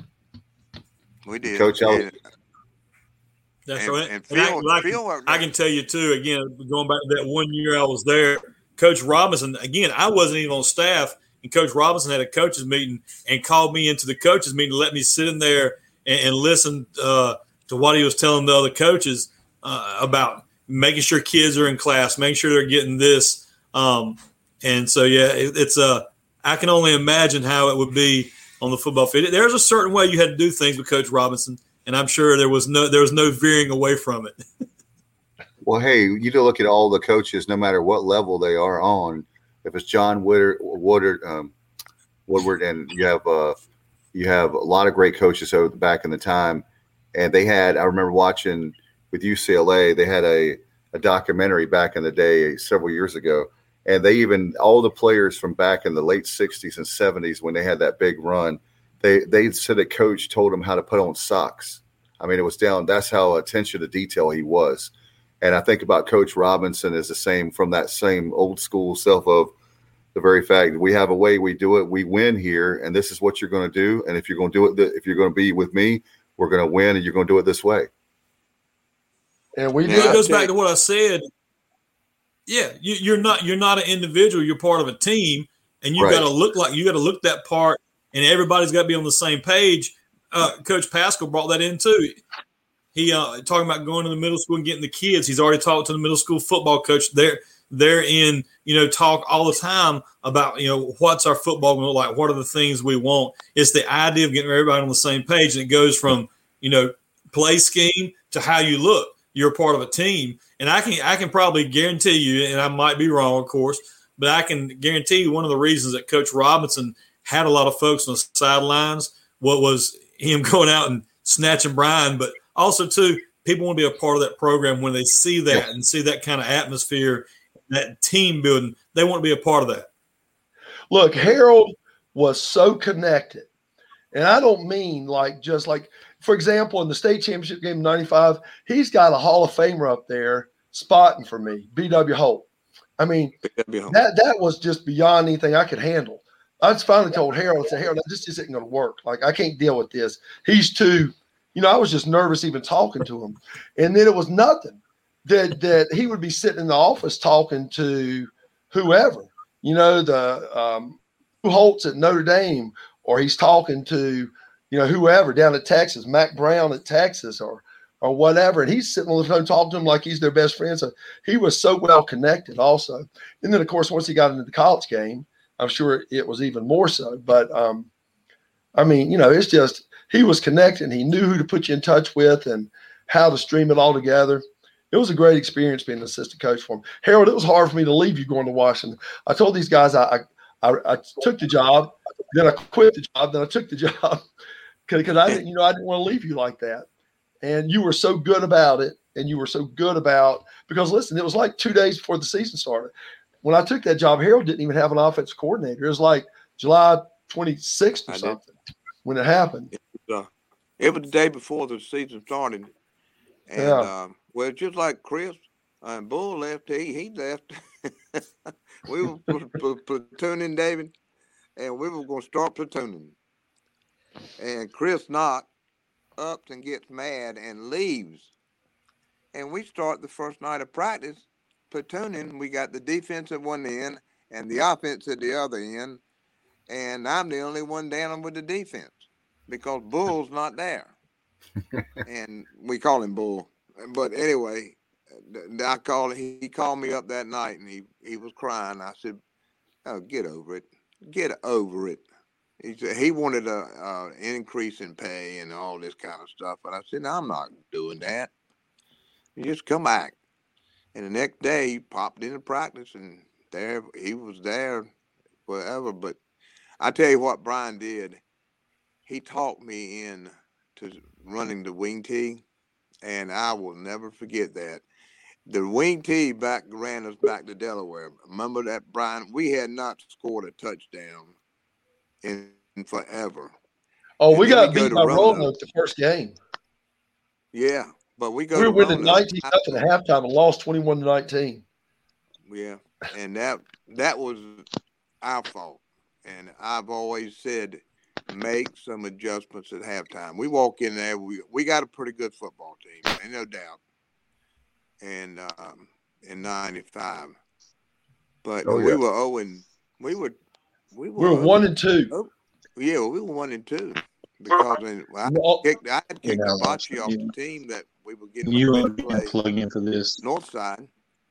we did. Coach, I was- And, That's and, right. and And I, Phil, I, can, Phil, I can tell you too. Again, going back to that one year I was there, Coach Robinson. Again, I wasn't even on staff, and Coach Robinson had a coaches meeting and called me into the coaches meeting to let me sit in there and, and listen uh, to what he was telling the other coaches uh, about making sure kids are in class, making sure they're getting this. Um, and so, yeah, it, it's a. Uh, I can only imagine how it would be on the football field. There's a certain way you had to do things with Coach Robinson. And I'm sure there was no there was no veering away from it. Well, hey, you do look at all the coaches, no matter what level they are on. If it's John Woodard, Woodard, um, Woodward, and you have uh, you have a lot of great coaches over back in the time, and they had. I remember watching with U C L A. They had a a documentary back in the day, several years ago, and they even all the players from back in the late sixties and seventies when they had that big run. They they said a coach told them how to put on socks. I mean, it was down. That's how attention to detail he was. And I think about Coach Robinson as the same from that same old school self of the very fact that we have a way we do it. We win here, and this is what you're going to do. And if you're going to do it, if you're going to be with me, we're going to win, and you're going to do it this way. And we Yeah, did. it goes back to what I said. Yeah, you, you're not you're not an individual. You're part of a team, and you Right. got to look like you got to look that part. And everybody's got to be on the same page. Uh, Coach Pascal brought that in too. He uh, talking about going to the middle school and getting the kids. He's already talked to the middle school football coach. They're they're in, you know, talk all the time about, you know, what's our football going to look like? What are the things we want? It's the idea of getting everybody on the same page. And it goes from, you know, play scheme to how you look. You're a part of a team. And I can, I can probably guarantee you, and I might be wrong, of course, but I can guarantee you one of the reasons that Coach Robinson had a lot of folks on the sidelines, what was him going out and snatching Brian, but also, too, people want to be a part of that program when they see that and see that kind of atmosphere, that team building. They want to be a part of that. Look, Harold was so connected. And I don't mean like just like, for example, in the state championship game in ninety-five, he's got a Hall of Famer up there spotting for me, B W Holt. I mean, that, that was just beyond anything I could handle. I just finally told Harold, I said, Harold, this just isn't going to work. Like, I can't deal with this. He's too, you know, I was just nervous even talking to him. And then it was nothing that, that he would be sitting in the office talking to whoever, you know, the um, Holtz at Notre Dame, or he's talking to, you know, whoever down at Texas, Mac Brown at Texas, or or whatever. And he's sitting on the phone talking to him like he's their best friend. So he was so well connected also. And then, of course, once he got into the college game, I'm sure it was even more so. But, um, I mean, you know, it's just he was connected. And he knew who to put you in touch with and how to stream it all together. It was a great experience being an assistant coach for him. Harold, it was hard for me to leave you going to Washington. I told these guys I I, I took the job, then I quit the job, then I took the job because I didn't, you know, I didn't want to leave you like that. And you were so good about it, and you were so good about because listen, it was like two days before the season started. When I took that job, Harold didn't even have an offensive coordinator. It was like July twenty-sixth or I something did. When it happened. It was, uh, it was the day before the season started. And, yeah. um, well, just like Chris and Bull left, he, he left. We were platooning David, and we were going to start platooning. And Chris Knott ups and gets mad and leaves. And we start the first night of practice platooning. We got the defense at one end and the offense at the other end. And I'm the only one down with the defense because Bull's not there. And we call him Bull. But anyway, I called, he called me up that night and he, he was crying. I said, oh, get over it. Get over it. He said he wanted a, a increase in pay and all this kind of stuff. But I said, no, I'm not doing that. You just come back. And the next day he popped into practice and there he was there forever. But I tell you what Brian did. He talked me in to running the wing tee. And I will never forget that. The wing tee back ran us back to Delaware. Remember that, Brian? We had not scored a touchdown in forever. Oh, and we got we beat by Roanoke the first game. Yeah, but we go. We were winning nineteen nothing at halftime and lost twenty-one to nineteen. Yeah, and that that was our fault. And I've always said, make some adjustments at halftime. We walk in there. We we got a pretty good football team, ain't no doubt. And um, in ninety-five, but oh, we yeah. were oh and we were we were, we were one and two. Oh, yeah, we were one and two because in, I well, kicked I had kicked the bocce off the team that we were getting. You and plug in for this Northside.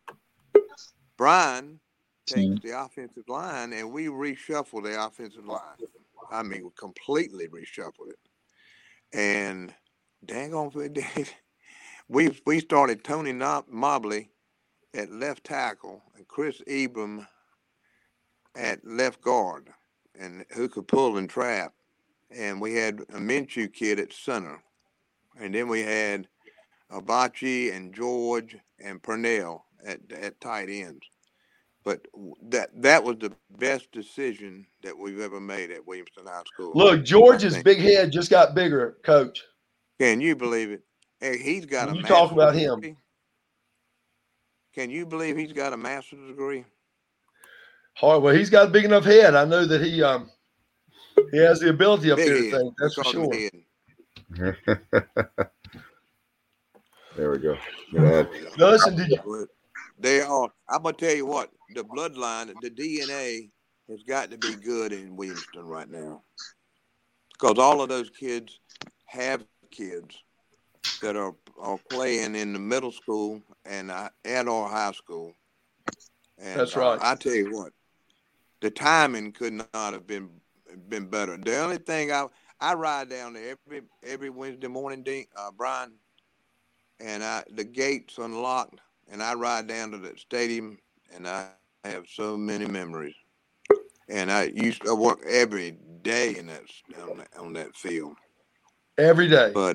Brian takes mm. the offensive line, and we reshuffle the offensive line. I mean, we completely reshuffled it. And dang on, we we started Tony Mobley at left tackle and Chris Ebram at left guard, and who could pull and trap. And we had a Minshew kid at center. And then we had Abachi and George and Purnell at, at tight ends. But that that was the best decision that we've ever made at Williamston High School. Look, George's big head just got bigger, Coach. Can you believe it? Hey, he's got when a you talk about degree. him. Can you believe he's got a master's degree? Hard. Well, he's got a big enough head. I know that he um he has the ability up big there head. to think. That's for sure. There we go. Yeah. Listen, did you? They are. I'm gonna tell you what. The bloodline, the D N A has got to be good in Williamston right now, because all of those kids have kids that are are playing in the middle school and uh, and or high school, And, That's right. Uh, I tell you what, the timing could not have been been better. The only thing I I ride down there every every Wednesday morning, Dean, uh, Brian, and I the gates unlocked, and I ride down to the stadium, and I have so many memories. And I used to work every day in that on that, on that field. Every day. But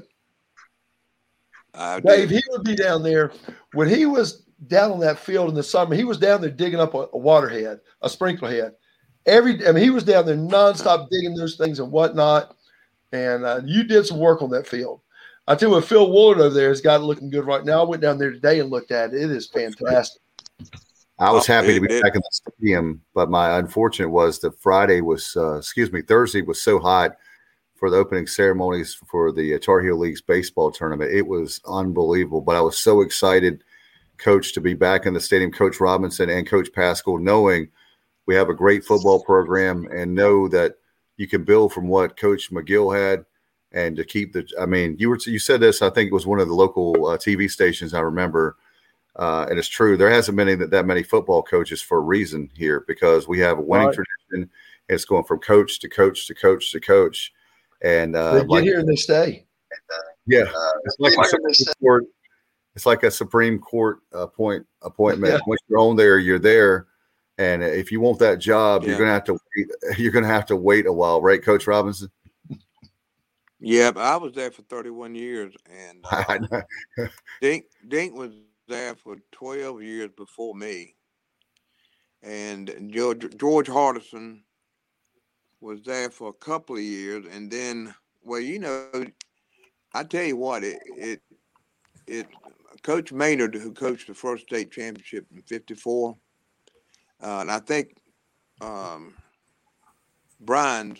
I Dave, did. he would be down there when he was down on that field in the summer. He was down there digging up a, a water head, a sprinkler head. Every, I mean, he was down there nonstop digging those things and whatnot. And uh, you did some work on that field. I tell you what, Phil Woolard over there has got it looking good right now. I went down there today and looked at it. It is fantastic. I was happy it, to be it, back in the stadium, but my unfortunate was that Friday was, uh, excuse me, Thursday was so hot for the opening ceremonies for the Tar Heel League's baseball tournament. It was unbelievable, but I was so excited, Coach, to be back in the stadium, Coach Robinson and Coach Pascal, knowing we have a great football program and know that you can build from what Coach McGill had and to keep the – I mean, you were you said this, I think it was one of the local uh, T V stations I remember. Uh, and it's true. There hasn't been any, that many football coaches for a reason here because we have a winning right. tradition. It's going from coach to coach to coach to coach. And uh, they get like, here and they stay. Yeah, it's like, a Supreme Court, it's like a Supreme Court appoint, appointment. Yeah. Once you're on there, you're there. And if you want that job, yeah. you're gonna have to wait. You're gonna have to wait a while, right, Coach Robinson? Yeah, but I was there for thirty-one years, and uh, Dink Dink was there for twelve years before me, and George George Hardison was there for a couple of years, and then, well, you know, I tell you what, it it it Coach Maynard, who coached the first state championship in fifty-four, uh, and I think um, Brian's,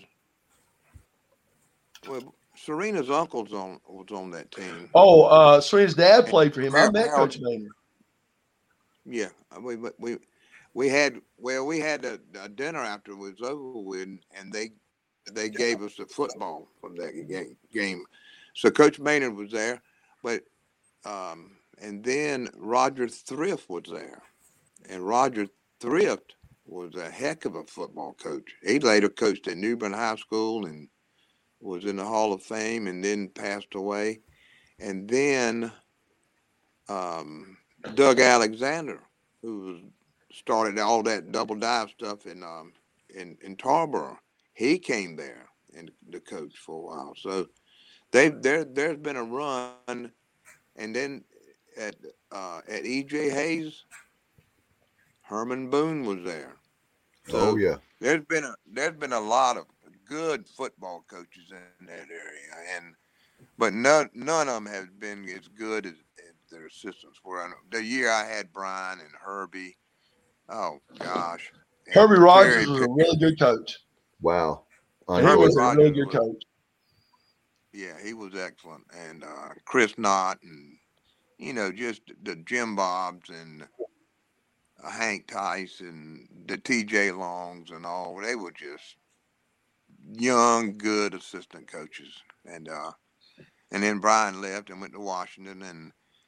well, Serena's uncle's on was on that team. Oh, uh, Serena's dad played for him. I met Harold, Coach Maynard. Yeah, we we we had well we had a, a dinner after it was over with, and they they gave us the football from that game. game. So Coach Maynard was there, but um, and then Roger Thrift was there, and Roger Thrift was a heck of a football coach. He later coached at New Bern High School and was in the Hall of Fame, and then passed away. And then um, Doug Alexander, who started all that double dive stuff in um, in in Tarboro, he came there and the coach for a while. So they there there's been a run, and then at uh, at E J Hayes, Herman Boone was there. So oh yeah, there's been a there's been a lot of good football coaches in that area, and but none none of them have been as good as, as their assistants were. The year I had Brian and Herbie, oh gosh, and Herbie Rogers Terry was Pitt- a really good coach. wow. He Herbie was a Rogers really good was- coach. Yeah, he was excellent, and uh, Chris Knott, and you know, just the Jim Bobs and uh, Hank Tice and the T J Longs and all. They were just young, good assistant coaches, and uh, and then Brian left and went to Washington, and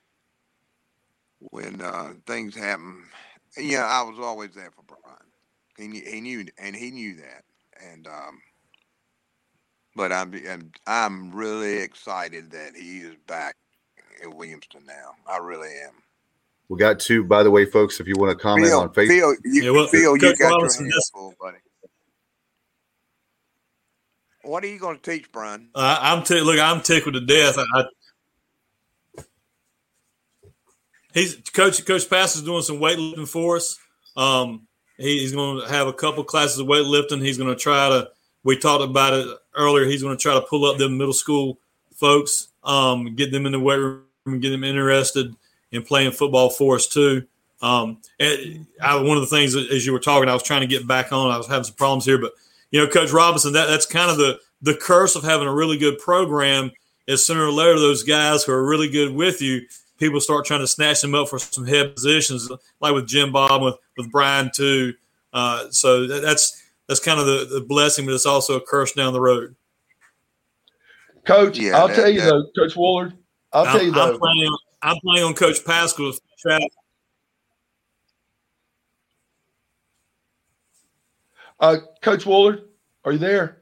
when uh, things happened, yeah, I was always there for Brian. He knew, he knew, and he knew that, and um, but I'm, I'm I'm really excited that he is back at Williamston now. I really am. We got two, by the way, folks. If you want to comment Phil, on Facebook, Phil, you, Yeah, well, Phil, you Coach got Robinson, your hands this- full, buddy. What are you going to teach, Brian? Uh, I'm t- look. I'm tickled to death. I, I, he's coach. Coach Pass is doing some weightlifting for us. Um, he, he's going to have a couple classes of weightlifting. He's going to try to. We talked about it earlier. He's going to try to pull up them middle school folks, um, get them in the weight room, and get them interested in playing football for us too. Um, and I, one of the things as you were talking, I was trying to get back on. I was having some problems here, but. You know, Coach Robinson, that, that's kind of the, the curse of having a really good program is sooner or later those guys who are really good with you, people start trying to snatch them up for some head positions, like with Jim Bob, with, with Brian too. Uh, so that, that's that's kind of the, the blessing, but it's also a curse down the road. Coach, Yeah, I'll that- tell you that- though, Coach Woolard, I'll I'm, tell you though. I'm planning on, I'm planning on Coach Pascal. Uh, Coach Woolard, are you there?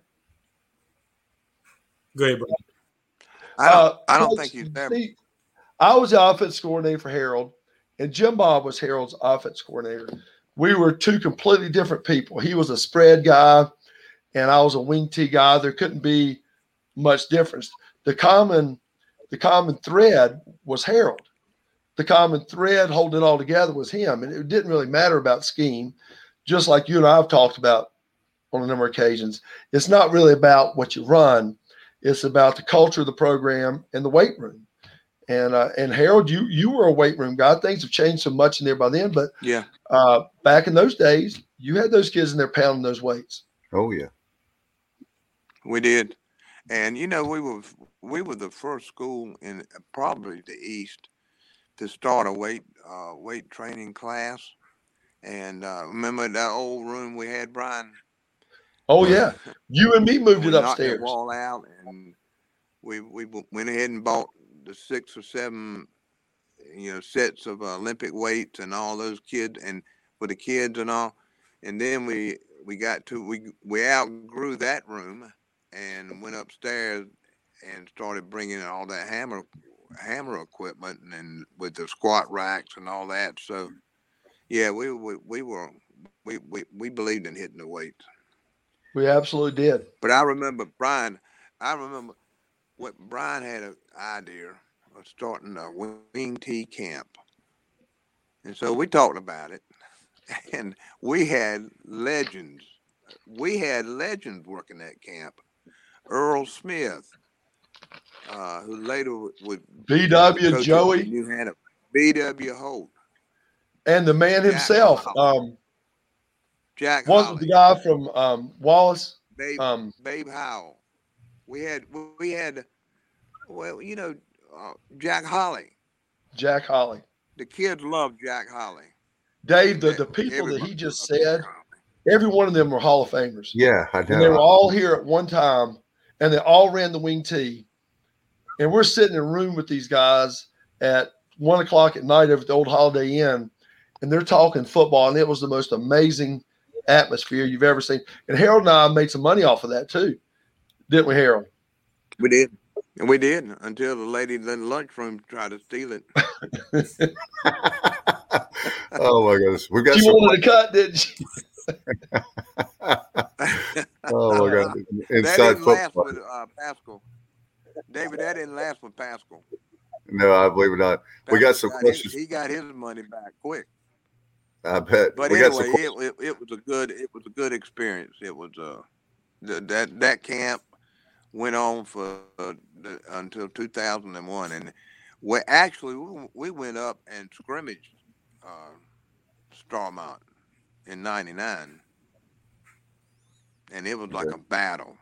Go ahead, Brian. I don't, Uh, I don't Coach, think he's there. see, I was the offense coordinator for Harold, and Jim Bob was Harold's offense coordinator. We were two completely different people. He was a spread guy, and I was a wing T guy. There couldn't be much difference. The common, the common thread was Harold. The common thread holding it all together was him, and it didn't really matter about scheme. Just like you and I have talked about on a number of occasions, it's not really about what you run. It's about the culture of the program and the weight room. And uh, and Harold, you you were a weight room guy. Things have changed so much in there by then, but yeah, uh, back in those days, you had those kids in there pounding those weights. Oh yeah, we did. And you know, we were we were the first school in probably the East to start a weight uh, weight training class. And uh, remember that old room we had, Brian? Oh yeah, you and me moved we it upstairs. Knocked the wall out, and we we went ahead and bought the six or seven, you know, sets of uh, Olympic weights and all those kids, and for the kids and all. And then we we got to we we outgrew that room and went upstairs and started bringing in all that hammer hammer equipment and, and with the squat racks and all that. So yeah, we we, we were we, we we believed in hitting the weights. We absolutely did. But I remember Brian. I remember what Brian had an idea of starting a wing T camp, and so we talked about it, and we had legends. We had legends working that camp. Earl Smith, uh, who later would B W Joey, New Hanover, B W Holt, and the man Jack himself. Holly. Um, Jack wasn't Holly. the guy from um, Wallace? Babe, um, Babe Howell. We had we had well, you know, uh, Jack Holly. Jack Holly. The kids loved Jack Holly. Dave, the, the people that he just said, every one of them were Hall of Famers. Yeah, I know. And they were all here at one time, and they all ran the wing T. And we're sitting in a room with these guys at one o'clock at night over at the old Holiday Inn, and they're talking football, and it was the most amazing atmosphere you've ever seen. And Harold and I made some money off of that too, didn't we, Harold? We did. And we did until the lady in the lunchroom tried to steal it. Oh my goodness, we got. She some wanted to cut, didn't she? Oh my God, that inside didn't last football. with uh, Pascal. David, that didn't last with Pascal. No, I believe it not. We got some got questions. His, he got his money back quick. I bet. But we got some anyway, questions. it, it it was a good it was a good experience. It was uh the, that that camp went on for uh, the, until two thousand one, and we actually we, we went up and scrimmaged uh, Starmont in ninety-nine, and it was like Okay. a battle.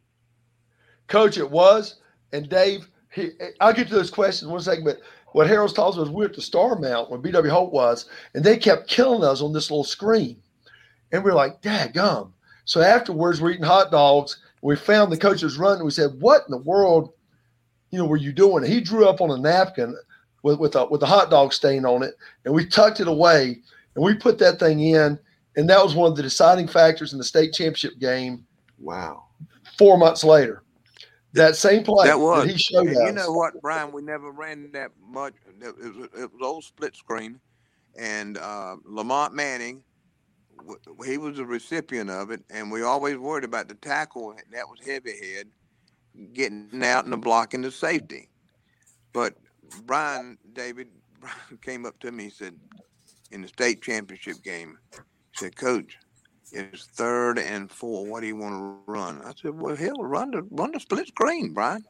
Coach, it was. And Dave, he, I'll get to those questions in one second, but what Harold's told us was we were at the Star Mount where B W Holt was, and they kept killing us on this little screen. And we we're like, daggum. So afterwards, we're eating hot dogs. We found the coach was running. We said, what in the world, you know, were you doing? And he drew up on a napkin with, with, a, with a hot dog stain on it, and we tucked it away, and we put that thing in, and that was one of the deciding factors in the state championship game Wow. four months later. That same play That was. that he showed And us. you know what, Brian? We never ran that much. It was, it was old split screen, and uh, Lamont Manning, w- he was a recipient of it, and we always worried about the tackle. That was heavy head, getting out and the blocking the safety. But Brian, David, Brian came up to me. He said, in the state championship game, he said, Coach, it's third and four. What do you want to run? I said, well, hell, run the run the split screen, Brian.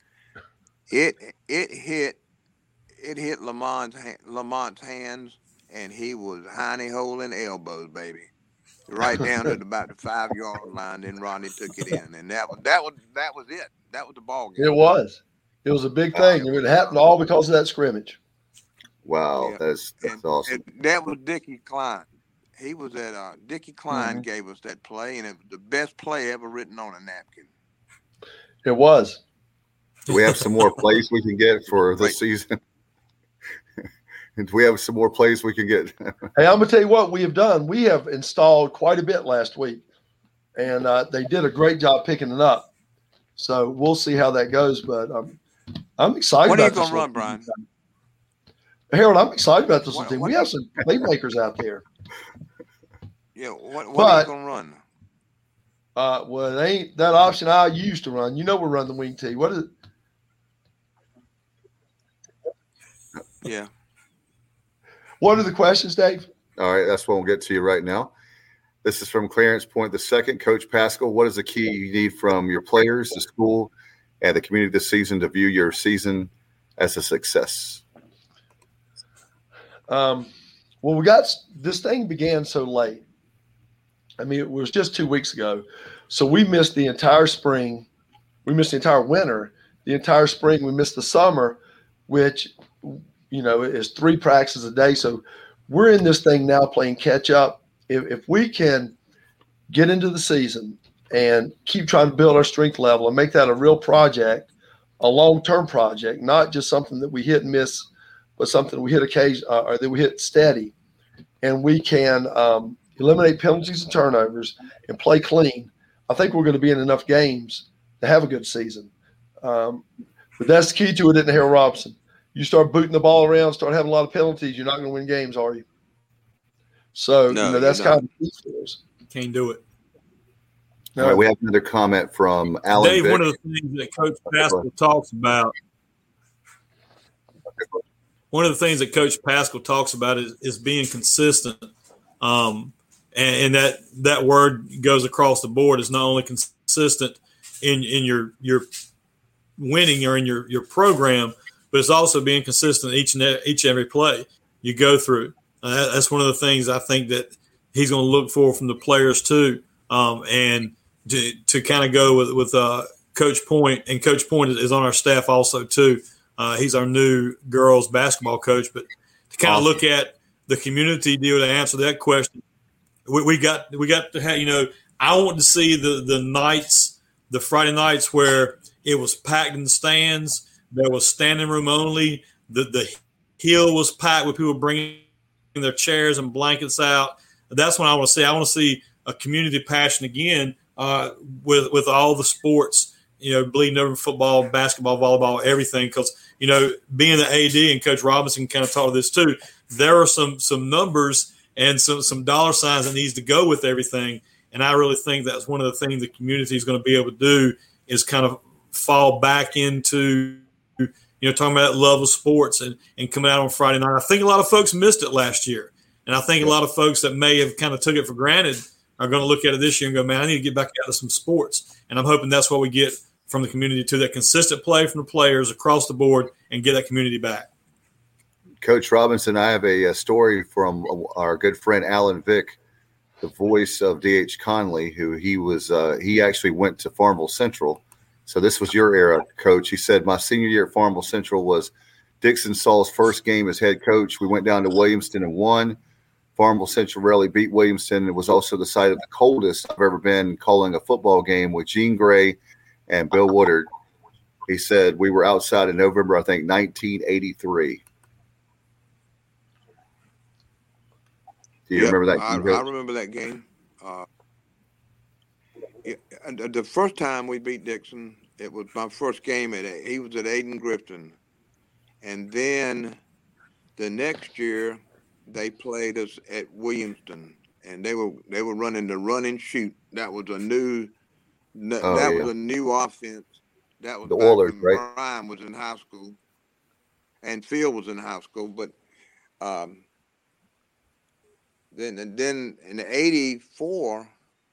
It it hit it hit Lamont's Lamont's hands, and he was hiney holing elbows, baby, right down at about the five yard line. Then Ronnie took it in, and that was that was that was it. That was the ball game. It was. It was a big thing. It happened all because of that scrimmage. Wow, Yeah. that's that's And, awesome. and that was Dickie Klein. He was at uh, Dickie Klein Mhm. gave us that play, and it was the best play ever written on a napkin. It was. Do we have some more plays we can get for this season? Do we have some more plays we can get? Hey, I'm gonna tell you what we have done. We have installed quite a bit last week. and uh, they did a great job picking it up. So we'll see how that goes. But um, I'm excited When are you about this. gonna run, Brian? Harold, I'm excited about this What- team. what- We have some playmakers out there. Yeah, what, what But- are you gonna run? Uh, well, it ain't that option I used to run. You know, we're running the wing tee. What is it? Yeah. What are the questions, Dave? All right, that's what we'll get to you right now. This is from Clarence Point the second. Coach Pascal, what is the key you need from your players, the school, and the community this season to view your season as a success? Um, well, we got this thing began so late. I mean, it was just two weeks ago. So we missed the entire spring. We missed the entire winter. The entire spring, we missed the summer, which, you know, is three practices a day. So we're in this thing now playing catch up. If, if we can get into the season and keep trying to build our strength level and make that a real project, a long-term project, not just something that we hit and miss, but something we hit occasion uh, or that we hit steady, and we can um, eliminate penalties and turnovers and play clean, I think we're going to be in enough games to have a good season. Um, but that's the key to it, isn't it, Harold Robinson? You start booting the ball around, start having a lot of penalties, you're not going to win games, are you? So, No, you know, that's you're kind not. of the key for us. Can't do it. All right, we have another comment from Alan Dave, Vick. one of the things that Coach Pascal talks about, one of the things that Coach Pascal talks about is, is being consistent. Um, and, and that, that word goes across the board. Is not only consistent in, in your, your winning or in your, your program, but it's also being consistent each and every, each and every play you go through. Uh, that's one of the things I think that he's going to look for from the players too. Um, and to, to kind of go with, with uh, Coach Point, and Coach Point is on our staff also too. Uh, he's our new girls basketball coach, but to kind of Awesome. look at the community deal to answer that question, we, we got, we got to have, you know, I want to see the, the nights, the Friday nights where it was packed in the stands. There was standing room only. The, the hill was packed with people bringing their chairs and blankets out. That's what I want to see. I want to see a community passion again uh, with with all the sports, you know, bleeding over football, basketball, volleyball, everything. Because, you know, being the A D, and Coach Robinson kind of taught this too, there are some some numbers and some, some dollar signs that needs to go with everything. And I really think that's one of the things the community is going to be able to do is kind of fall back into, you know, talking about that love of sports and, and coming out on Friday night. I think a lot of folks missed it last year. And I think a lot of folks that may have kind of took it for granted are going to look at it this year and go, man, I need to get back out of some sports. And I'm hoping that's what we get from the community too, that consistent play from the players across the board and get that community back. Coach Robinson, I have a, a story from our good friend Alan Vick, the voice of D H Conley, who he was uh, he actually went to Farmville Central. So this was your era, Coach. He said, my senior year at Farmville Central was Dixon Saul's first game as head coach. We went down to Williamston and won. Farmville Central rarely beat Williamston. It was also the site of the coldest I've ever been calling a football game with Gene Gray and Bill Woodard. He said we were outside in November, I think, nineteen eighty-three. Do you Yep, remember that? I, game? I remember that game. Uh, yeah, and the first time we beat Dixon, it was my first game at he was at Aiden Grifton, and then the next year they played us at Williamston, and they were they were running the run and shoot. That was a new that Oh, yeah. was a new offense. That was The back Oilers, when right? Brian was in high school, and Phil was in high school, but. Um, Then and then in eighty-four,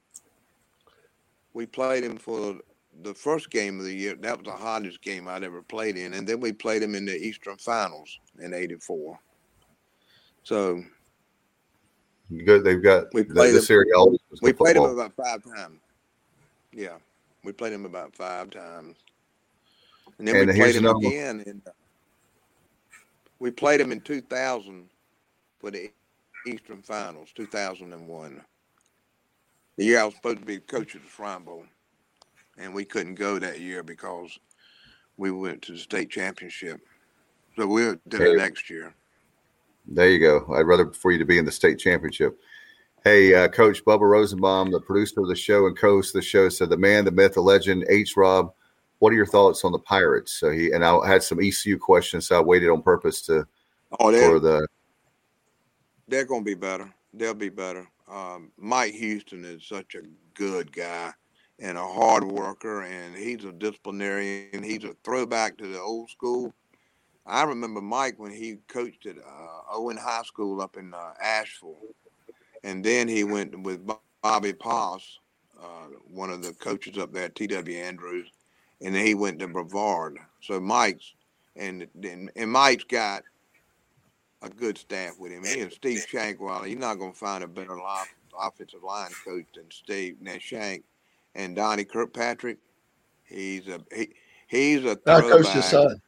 we played him for the first game of the year. That was the hardest game I'd ever played in. And then we played him in the Eastern Finals in eighty-four. So Good. They've got we the, played this him. area always was We good played him football. about five times. Yeah, we played him about five times, and then And we here's played him another one. again. In, we played him in two thousand for the Eastern Finals, two thousand one. The year I was supposed to be coach of the Shrine Bowl, and we couldn't go that year because we went to the state championship. So we'll do Hey. it next year. There you go. I'd rather for you to be in the state championship. Hey, uh, Coach Bubba Rosenbaum, the producer of the show and co-host of the show, said the man, the myth, the legend, H. Rob. What are your thoughts on the Pirates? So he and I had some E C U questions, so I waited on purpose to Oh, for they're, the. they're going to be better. They'll be better. Um, Mike Houston is such a good guy and a hard worker, and he's a disciplinarian. He's a throwback to the old school. I remember Mike when he coached at uh, Owen High School up in uh, Asheville, and then he went with Bobby Poss, uh, one of the coaches up there at T W Andrews, and then he went to Brevard. So Mike's and and, and Mike's got a good staff with him. He and Steve Shankweiler, you're not going to find a better off, offensive line coach than Steve than Shank and Donnie Kirkpatrick. He's a he, he's a I coached his throwback. son.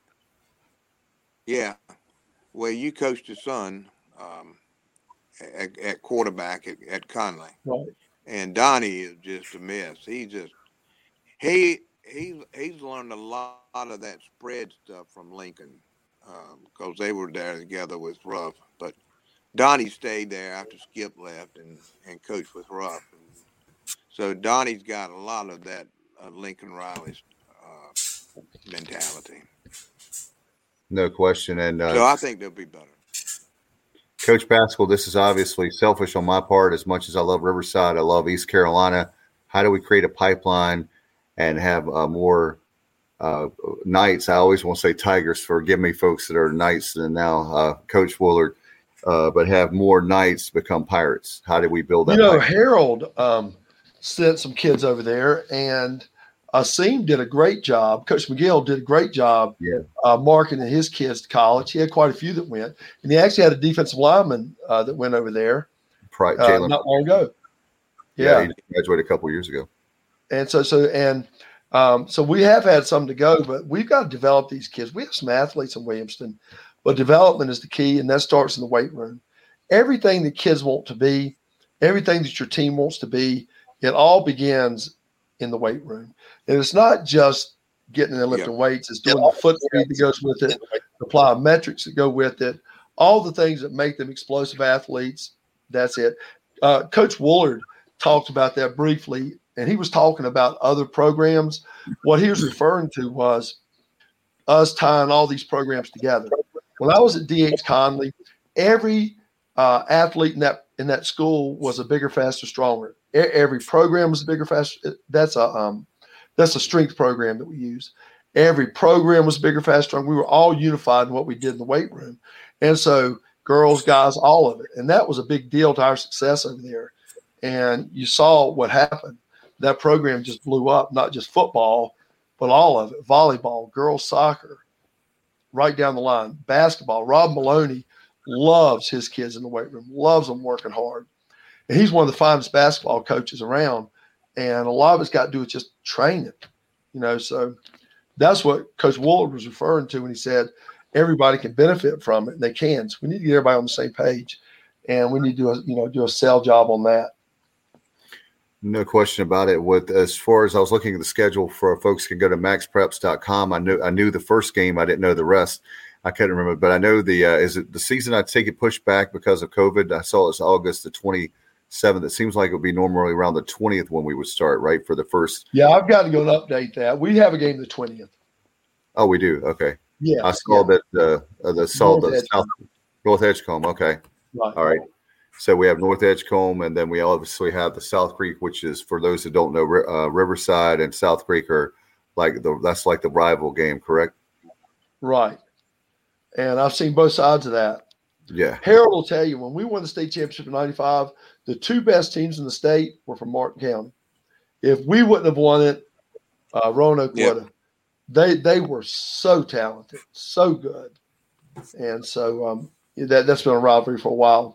Yeah, well, you coached his son um, at, at quarterback at, at Conley, Right. and Donnie is just a mess. He just he he's he's learned a lot of that spread stuff from Lincoln because um, they were there together with Ruff. But Donnie stayed there after Skip left and and coached with Ruff. And so Donnie's got a lot of that uh, Lincoln Riley's uh, mentality. No question. And uh, So I think they'll be better. Coach Pascal, this is obviously selfish on my part. As much as I love Riverside, I love East Carolina. How do we create a pipeline and have uh, more uh, Knights? I always want to say Tigers. Forgive me, folks that are Knights and now uh, Coach Woolard, uh, but have more Knights become Pirates. How do we build that? You know, pipeline? Harold um, sent some kids over there, and Asim did a great job. Coach McGill did a great job Yeah. uh, marketing his kids to college. He had quite a few that went, and he actually had a defensive lineman uh, that went over there Pri- uh, Jalen. not long ago. Yeah, Yeah, he graduated a couple of years ago. and so so and um, so we have had some to go, but we've got to develop these kids. We have some athletes in Williamston, but development is the key, and that starts in the weight room. Everything that kids want to be, everything that your team wants to be, it all begins in the weight room. And it's not just getting and lifting Yeah. weights, it's doing the foot speed that goes with it, the plyometrics that go with it, all the things that make them explosive athletes. That's it. Uh, Coach Woolard talked about that briefly, and he was talking about other programs. What he was referring to was us tying all these programs together. When I was at D H Conley, every uh, athlete in that in that school was a bigger, faster, stronger. E- every program was bigger, faster. That's a um, that's a strength program that we use. Every program was bigger, faster, stronger. We were all unified in what we did in the weight room, and so girls, guys, all of it, and that was a big deal to our success over there. And you saw what happened. That program just blew up. Not just football, but all of it: volleyball, girls soccer, right down the line, basketball. Rob Maloney loves his kids in the weight room, loves them working hard. And he's one of the finest basketball coaches around. And a lot of it's got to do with just training, you know. So that's what Coach Woolard was referring to when he said everybody can benefit from it, and they can. So we need to get everybody on the same page, and we need to do a, you know, do a sell job on that. No question about it. With as far as I was looking at the schedule for folks can go to max preps dot com. I knew I knew the first game. I didn't know the rest. I couldn't remember, but I know the uh, is it the season I take it pushed back because of COVID. I saw it's August the twenty-seventh. It seems like it would be normally around the twentieth when we would start, right, for the first. Yeah, I've got to go and update that. We have a game the twentieth. Oh, we do. Okay. Yeah, I saw yeah. that uh, uh, the saw North the Edgecombe. South North Edgecombe. Okay. Right. All right. So we have North Edgecombe, and then we obviously have the South Creek, which is, for those who don't know, uh, Riverside and South Creek are like the that's like the rival game, correct? Right. And I've seen both sides of that. Yeah. Harold will tell you, when we won the state championship in ninety-five, the two best teams in the state were from Martin County. If we wouldn't have won it, uh, Roanoke Yep. would have. They they were so talented, so good. And so um, that, that's been a rivalry for a while.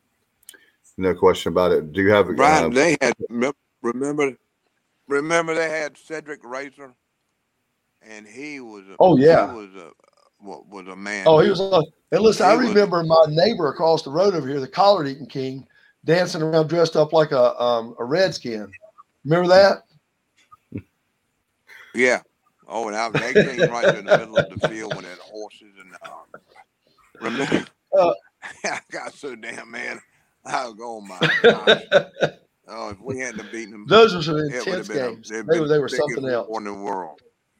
No question about it. Do you have Brian, uh, they had remember remember they had Cedric Racer, and he was a, Oh, yeah. he was a wa- was a man. Oh, he was on. And listen, I He was- remember my neighbor across the road over here, the collard eating king, dancing around dressed up like a um, a redskin. Remember that? Yeah. Oh, and I, they came right in the middle of the field when they had horses and um, remember. Uh, I got so damn mad. Oh, oh my gosh. Oh, if we hadn't beaten them, those were some intense games. A, they were, they were something else. In the world.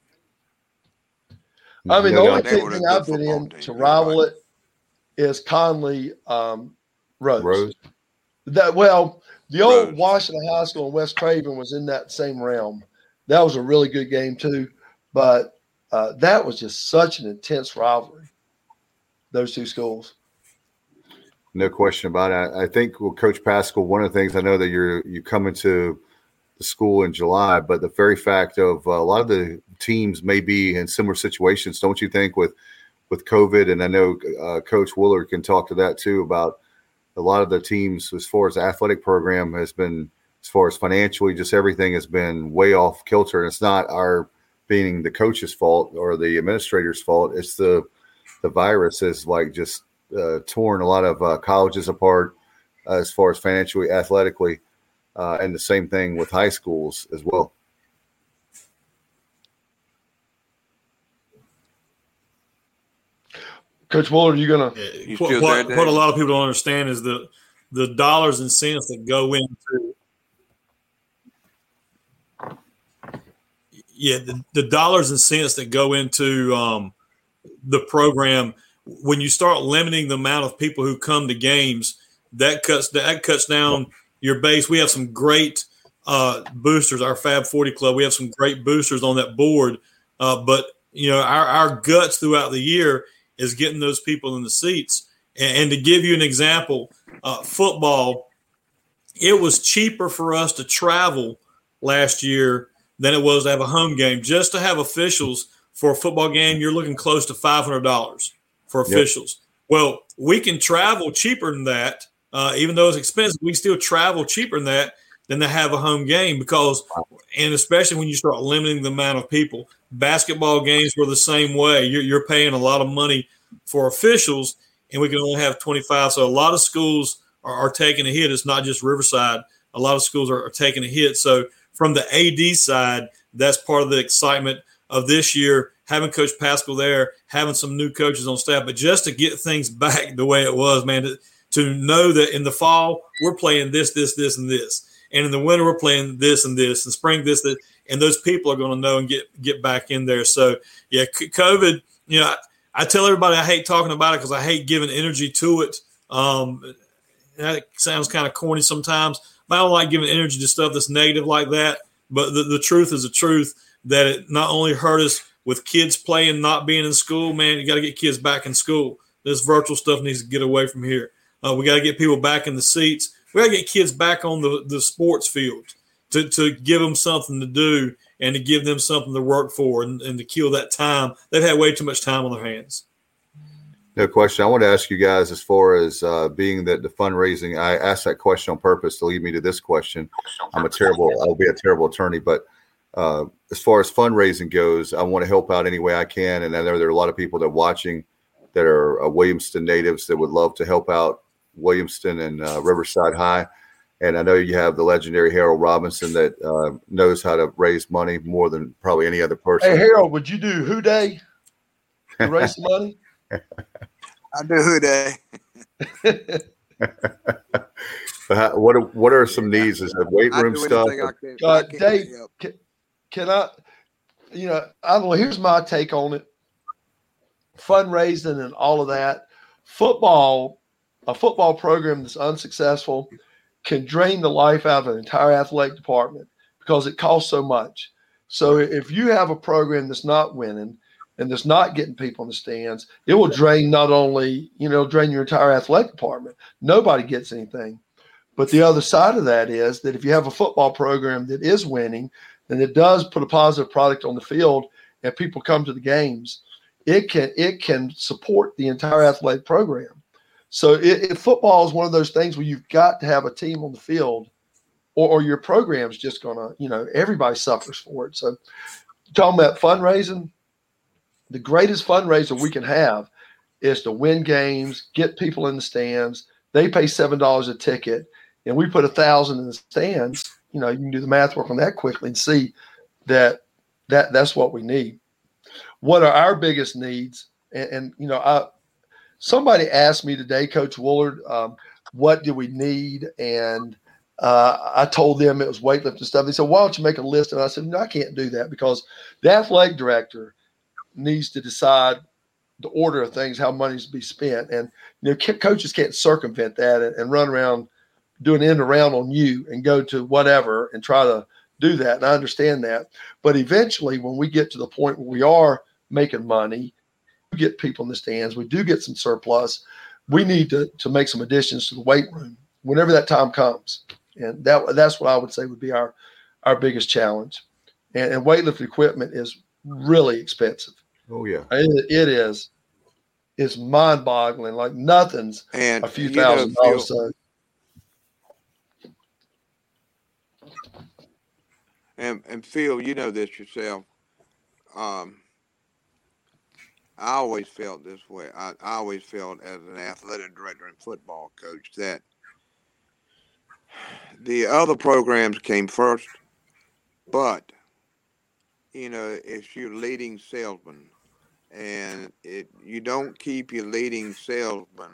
I mean, no, the only no, thing I've been in team, to rival nobody. it is Conley um, Rose. Rose. That well, the old Rose. Washington High School in West Craven was in that same realm. That was a really good game too, but uh, that was just such an intense rivalry. Those two schools. No question about it. I think with Coach Paschal, one of the things I know that you're you come into the school in July, but the very fact of uh, a lot of the teams may be in similar situations, don't you think, with with COVID? And I know uh, Coach Willard can talk to that too about a lot of the teams as far as the athletic program has been, as far as financially, just everything has been way off kilter. And it's not our being the coach's fault or the administrator's fault. It's the the virus is like just uh, torn a lot of uh, colleges apart uh, as far as financially, athletically, uh, and the same thing with high schools as well. Coach Willard, are you gonna? You what, what, what a lot of people don't understand is the the dollars and cents that go into. Yeah, the, the dollars and cents that go into um, the program. When you start limiting the amount of people who come to games, that cuts that cuts down your base. We have some great uh, boosters. Our Fab forty Club. We have some great boosters on that board. Uh, but you know, our our guts throughout the year is getting those people in the seats. And, and to give you an example, uh, football, it was cheaper for us to travel last year than it was to have a home game. Just to have officials for a football game, you're looking close to five hundred dollars for officials. Yep. Well, we can travel cheaper than that. Uh, even though it's expensive, we still travel cheaper than that than to have a home game because, and especially when you start limiting the amount of people. Basketball games were the same way. You're, you're paying a lot of money for officials, and we can only have twenty-five. So a lot of schools are, are taking a hit. It's not just Riverside. A lot of schools are, are taking a hit. So from the A D side, that's part of the excitement of this year, having Coach Paschal there, having some new coaches on staff. But just to get things back the way it was, man, to, to know that in the fall we're playing this, this, this, and this. And in the winter, we're playing this and this, and spring this, this, and those people are going to know and get get back in there. So, yeah, COVID, you know, I, I tell everybody I hate talking about it because I hate giving energy to it. Um, that sounds kind of corny sometimes, but I don't like giving energy to stuff that's negative like that. But the, the truth is the truth that it not only hurt us with kids playing, not being in school, man, you got to get kids back in school. This virtual stuff needs to get away from here. Uh, we got to get people back in the seats. We got to get kids back on the, the sports field to, to give them something to do and to give them something to work for and, and to kill that time. They've had way too much time on their hands. No question. I want to ask you guys as far as uh, being that the fundraising, I asked that question on purpose to lead me to this question. I'm a terrible, I'll be a terrible attorney, but uh, as far as fundraising goes, I want to help out any way I can. And I know there are a lot of people that are watching that are uh, Williamston natives that would love to help out Williamston and uh, Riverside High. And I know you have the legendary Harold Robinson that uh, knows how to raise money more than probably any other person. Hey, Harold, would you do Who Day to raise some money? I do Who Day. what are, what are some needs? Is it weight room stuff? Can. Uh, Dave, can, can I, you know, I don't know. Here's my take on it. Fundraising and all of that. Football, a football program that's unsuccessful can drain the life out of an entire athletic department because it costs so much. So if you have a program that's not winning and that's not getting people in the stands, it will drain not only, you know, drain your entire athletic department. Nobody gets anything. But the other side of that is that if you have a football program that is winning and it does put a positive product on the field and people come to the games, it can it can support the entire athletic program. So it, it, football is one of those things where you've got to have a team on the field or, or your program's just going to, you know, everybody suffers for it. So talking about fundraising, the greatest fundraiser we can have is to win games, get people in the stands. They pay seven dollars a ticket, and we put one thousand dollars in the stands. You know, you can do the math work on that quickly and see that, that that's what we need. What are our biggest needs? And, and you know, I – somebody asked me today, Coach Willard, um, what do we need? And uh, I told them it was weightlifting stuff. They said, why don't you make a list? And I said, no, I can't do that because the athletic director needs to decide the order of things, how money's to be spent. And, you know, coaches can't circumvent that and, and run around doing end around on you and go to whatever and try to do that. And I understand that. But eventually, when we get to the point where we are making money, we get people in the stands, we do get some surplus, we need to, to make some additions to the weight room whenever that time comes. And that that's what I would say would be our, our biggest challenge. And, and weightlifting equipment is really expensive. Oh, yeah. It, it is. It's mind-boggling. Like nothing's and a few thousand know, dollars. So. And, and Phil, you know this yourself. Um, I always felt this way. I, I always felt as an athletic director and football coach that the other programs came first, but, you know, it's your leading salesman, and it you don't keep your leading salesman,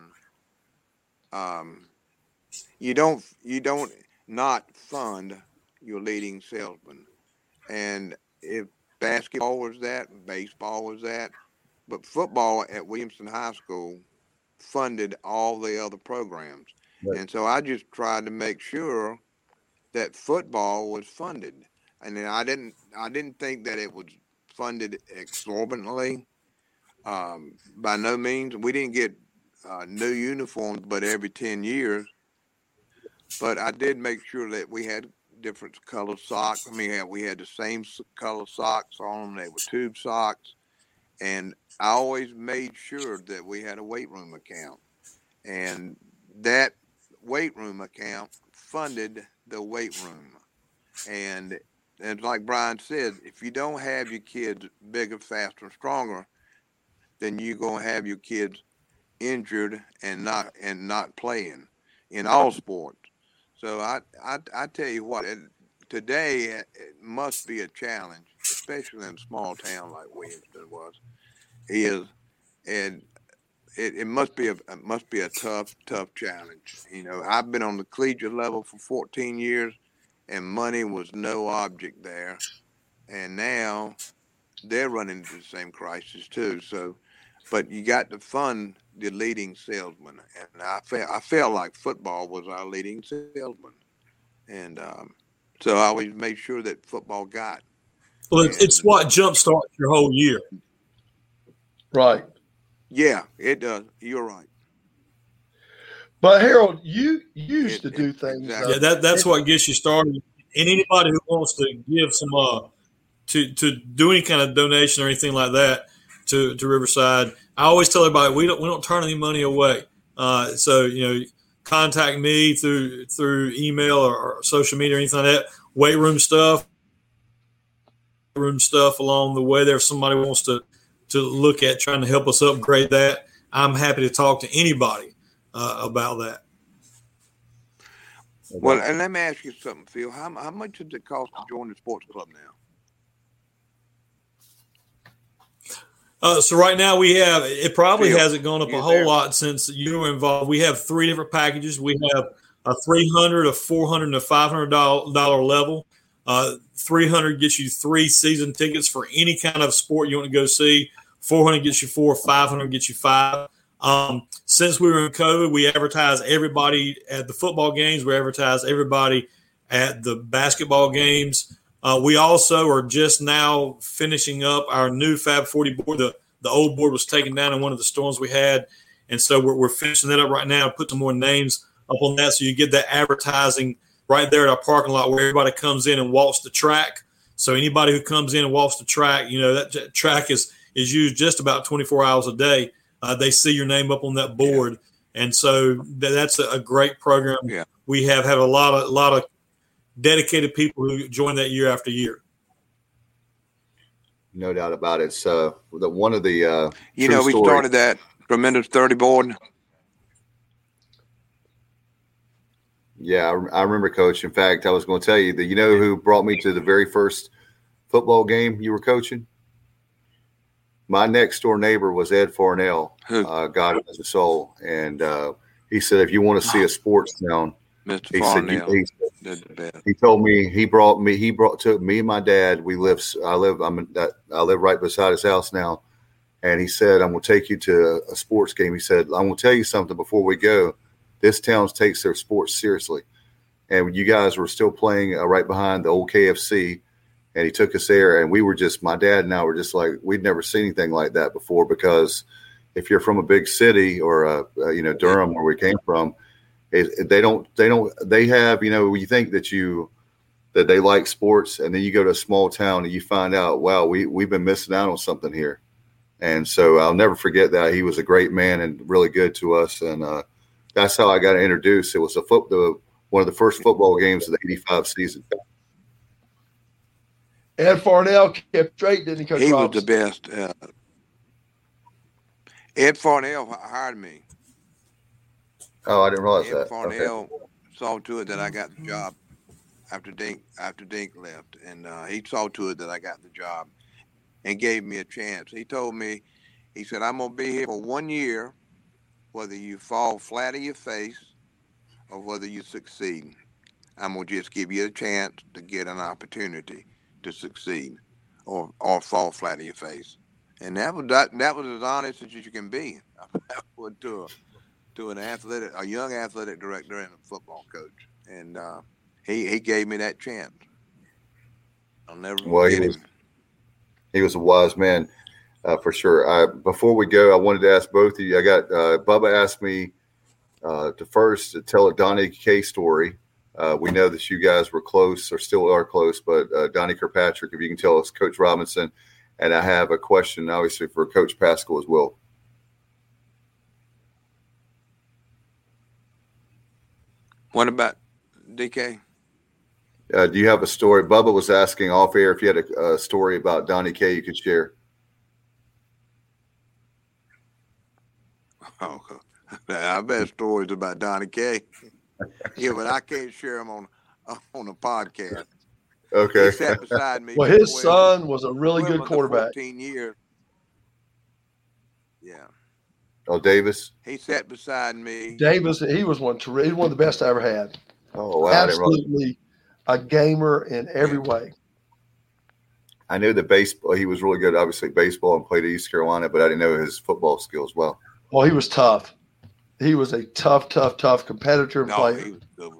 um, you don't you don't not fund your leading salesman. And if basketball was that, baseball was that, but football at Williamson High School funded all the other programs. Right. And so I just tried to make sure that football was funded. And then I didn't I didn't think that it was funded exorbitantly. Um, by no means. We didn't get uh, new uniforms but every ten years. But I did make sure that we had different color socks. I mean, we had the same color socks on them. They were tube socks. And I always made sure that we had a weight room account. And that weight room account funded the weight room. And, and like Brian said, if you don't have your kids bigger, faster, and stronger, then you're going to have your kids injured and not and not playing in all sports. So I, I, I tell you what, it, today it must be a challenge, especially in a small town like Williamston was, is, and it, it must be a it must be a tough, tough challenge. You know, I've been on the collegiate level for fourteen years, and money was no object there, and now they're running into the same crisis too. So, but you got to fund the leading salesman, and I felt I felt like football was our leading salesman, and um, so I always made sure that football got. Well, it's, it's what jumpstarts your whole year. Right. Yeah, it does. You're right. But Harold, you used it, to do it, things. Exactly. Yeah, that that's what gets you started. And anybody who wants to give some uh to to do any kind of donation or anything like that to, to Riverside, I always tell everybody we don't we don't turn any money away. Uh, so you know, contact me through through email or, or social media or anything like that. Weight room stuff, room stuff along the way. There, if somebody wants to to look at trying to help us upgrade that, I'm happy to talk to anybody uh, about that. Well, and let me ask you something, Phil. How how much does it cost to join the sports club now? Uh, so right now we have, it probably Phil, hasn't gone up a whole there? lot since you were involved. We have three different packages. We have a three hundred, a four hundred, and a five hundred dollars level. Uh, three hundred gets you three season tickets for any kind of sport you want to go see. four hundred gets you four, five hundred gets you five. Um, since we were in COVID, we advertise everybody at the football games. We advertise everybody at the basketball games. Uh, we also are just now finishing up our new Fab forty board. The, the old board was taken down in one of the storms we had. And so we're, we're finishing that up right now, put some more names up on that. So you get that advertising right there at our parking lot where everybody comes in and walks the track. So anybody who comes in and walks the track, you know, that, that track is, is used just about twenty-four hours a day. Uh, they see your name up on that board. Yeah. And so th- that's a, a great program. Yeah. We have had a lot of, a lot of dedicated people who join that year after year. No doubt about it. So the, one of the, uh, you know, we story- started that tremendous thirty board. Yeah, I, I remember, Coach. In fact, I was going to tell you that, you know who brought me to the very first football game you were coaching? My next door neighbor was Ed Farnell, uh, God bless his soul. And uh, He said, if you want to see a sports town, Mister he said, you, Farnell, he, that's the best. he told me he brought me he brought took me and my dad. We live I live I'm I live right beside his house now, and he said, I'm going to take you to a sports game. He said, I'm going to tell you something before we go. This town takes their sports seriously, and you guys were still playing uh, right behind the old K F C, and he took us there, and we were just my dad and I were just like, we'd never seen anything like that before, because if you're from a big city or uh, uh, you know Durham, where we came from, it, they don't they don't they have you know you think that you that they like sports, and then you go to a small town and you find out, wow, we we've been missing out on something here. And so I'll never forget that. He was a great man and really good to us, and uh, that's how I got introduced. It was a foot the one of the first football games of the eighty-five season. Ed Farnell kept straight, didn't he, Coach He Robinson? was the best. Uh, Ed Farnell hired me. Oh, I didn't realize Ed that. Farnell Okay. saw to it that I got the job after Dink after Dink left, and uh, he saw to it that I got the job and gave me a chance. He told me, he said, I'm gonna be here for one year, whether you fall flat on your face or whether you succeed. I'm gonna just give you a chance to get an opportunity to succeed, or or fall flat on your face. And that was that, that was as honest as you can be to a, to an athletic, a young athletic director and a football coach. And uh, he he gave me that chance. I'll never Well, he forget was him. he was a wise man uh, for sure. I, before we go, I wanted to ask both of you. I got uh, Bubba asked me uh, to first to tell a Donnie K story. Uh, we know that you guys were close or still are close, but uh, Donnie Kirkpatrick, if you can tell us, Coach Robinson. And I have a question, obviously, for Coach Pascal as well. What about D K? Uh, do you have a story? Bubba was asking off air if you had a, a story about Donnie K you could share. Oh, I bet stories about Donnie K. Yeah, but I can't share them on on a podcast. Okay. He sat beside me. Well, for his twelve son was a really good twelve of the quarterback. fourteen years. Yeah. Oh, Davis. He sat beside me. Davis, he was one, terri- he was one of the best I ever had. Oh, wow. I didn't realize. Absolutely a gamer in every way. I knew that baseball, he was really good, obviously, baseball, and played at East Carolina, but I didn't know his football skills well. Well, he was tough. He was a tough, tough, tough competitor and No, player. he was good.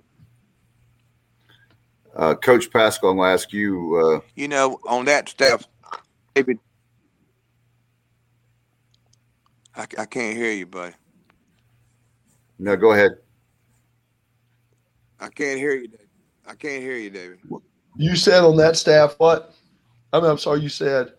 Uh, Coach Pascal, I'm going to ask you. Uh, You know, on that staff, David, I, I can't hear you, buddy. no, go ahead. I can't hear you, David. I can't hear you, David. You said on that staff what? I mean, I'm sorry, you said.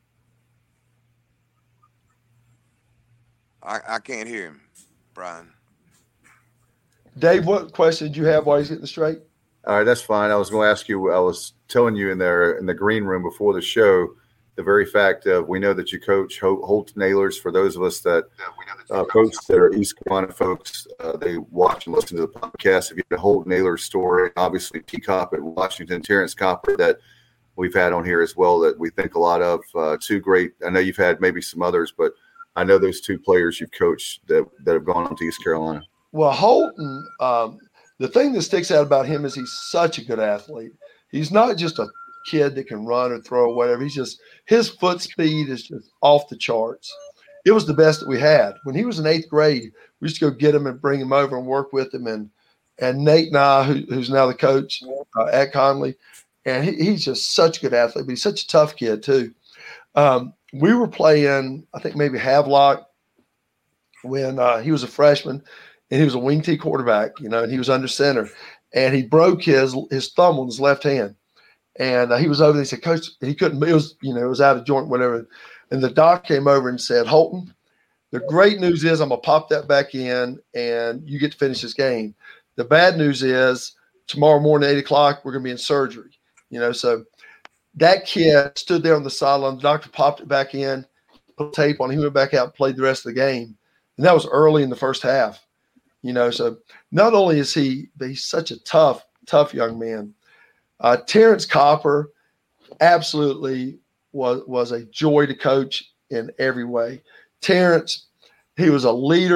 I, I can't hear him, Brian. Dave, what question did you have while he's getting straight? All right, that's fine. I was going to ask you, I was telling you in there in the green room before the show, the very fact of we know that you coach Holt Nailers. For those of us that uh, folks that are East Carolina folks, uh, they watch and listen to the podcast. If you had a Holt Nailers story, obviously T. Cop at Washington, Terrence Copper that we've had on here as well that we think a lot of. Uh, two great. I know you've had maybe some others, but I know those two players you've coached that, that have gone on to East Carolina. Well, Holton, um, the thing that sticks out about him is he's such a good athlete. He's not just a kid that can run or throw or whatever. He's just – his foot speed is just off the charts. It was the best that we had. When he was in eighth grade, we used to go get him and bring him over and work with him. And and Nate and I, who, who's now the coach uh, at Conley, and he, he's just such a good athlete, but he's such a tough kid too. Um, we were playing, I think maybe Havelock when uh, he was a freshman, and he was a wing T quarterback, you know, and he was under center. And he broke his his thumb on his left hand. And uh, he was over there. He said, Coach, he couldn't, it was, you know, it was out of joint, whatever. And the doc came over and said, Holton, the great news is I'm going to pop that back in and you get to finish this game. The bad news is tomorrow morning, eight o'clock, we're going to be in surgery. You know, so that kid stood there on the sideline. The doctor popped it back in, put tape on. He went back out and played the rest of the game. And that was early in the first half. You know, so not only is he, but he's such a tough, tough young man. Uh, Terrence Copper absolutely was was a joy to coach in every way. Terrence, he was a leader.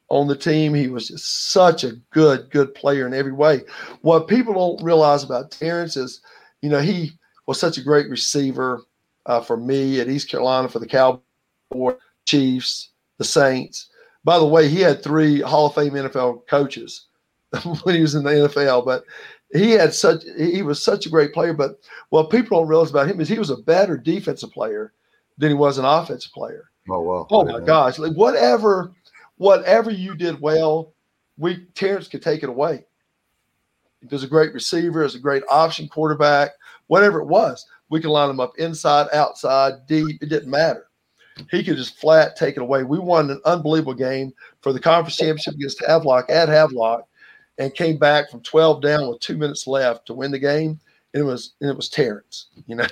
on the team. He was just such a good, good player in every way. What people don't realize about Terrence is, you know, he was such a great receiver uh, for me at East Carolina, for the Cowboys, Chiefs, the Saints. By the way, he had three Hall of Fame N F L coaches when he was in the N F L, but he had such he was such a great player. But what people don't realize about him is he was a better defensive player than he was an offensive player. Oh wow! Oh my gosh! Like whatever, whatever you did well, we Terrence could take it away. He was a great receiver, as a great option quarterback, whatever it was. We could line him up inside, outside, deep. It didn't matter. He could just flat take it away. We won an unbelievable game for the conference championship against Havelock at Havelock, and came back from twelve down with two minutes left to win the game. And it was and it was Terrence, you know,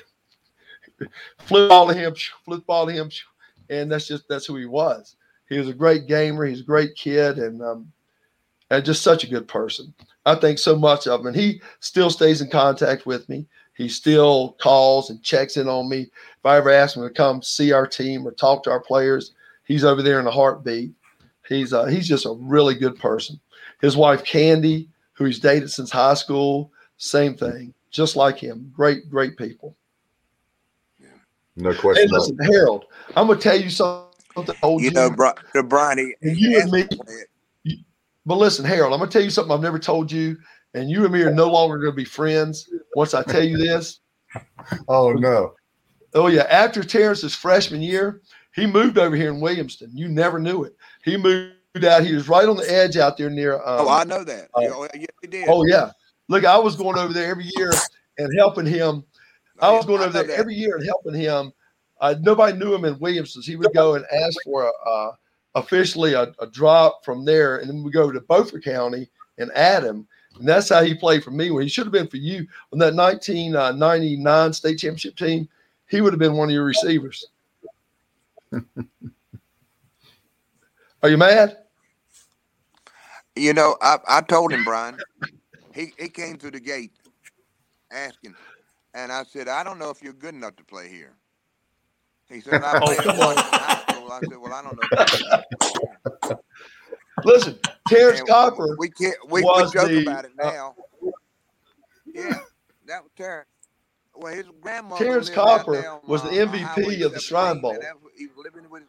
flip ball to him, flip ball to him, and that's just that's who he was. He was a great gamer. He's a great kid, and um, and just such a good person. I think so much of him, and he still stays in contact with me. He still calls and checks in on me. If I ever ask him to come see our team or talk to our players, he's over there in a heartbeat. He's uh, he's just a really good person. His wife, Candy, who he's dated since high school, same thing, just like him. Great, great people. No question. Hey, listen, Harold, I'm going to tell you something. Old You know, Bri- Brian, he, and you and me. You, but listen, Harold, I'm going to tell you something I've never told you, and you and me are no longer going to be friends once I tell you this. Oh, no. Oh, yeah. After Terrence's freshman year, he moved over here in Williamston. You never knew it. He moved out. He was right on the edge out there near. Um, oh, I know that. Uh, yeah, yeah, he did. Oh, yeah. Look, I was going over there every year and helping him. I was going I over there that. every year and helping him. Uh, nobody knew him in Williamston. He would go and ask for a, uh, officially a, a drop from there, and then we go to Beaufort County and add him. And that's how he played for me. When he should have been for you on that nineteen ninety-nine state championship team, he would have been one of your receivers. Are you mad? You know, I, I told him, Brian, he, he came through the gate asking, and I said, I don't know if you're good enough to play here. He said, I played in high school. I said, well, I don't know. Listen, Terrence And Copper We can't. We, we was joke the, about it uh, now. yeah, that was Terrence. Well, his grandmother. Terrence lived out Copper there on, was the uh, M V P Highway of the Shrine seventeen, Bowl. and that was- He was living with. His,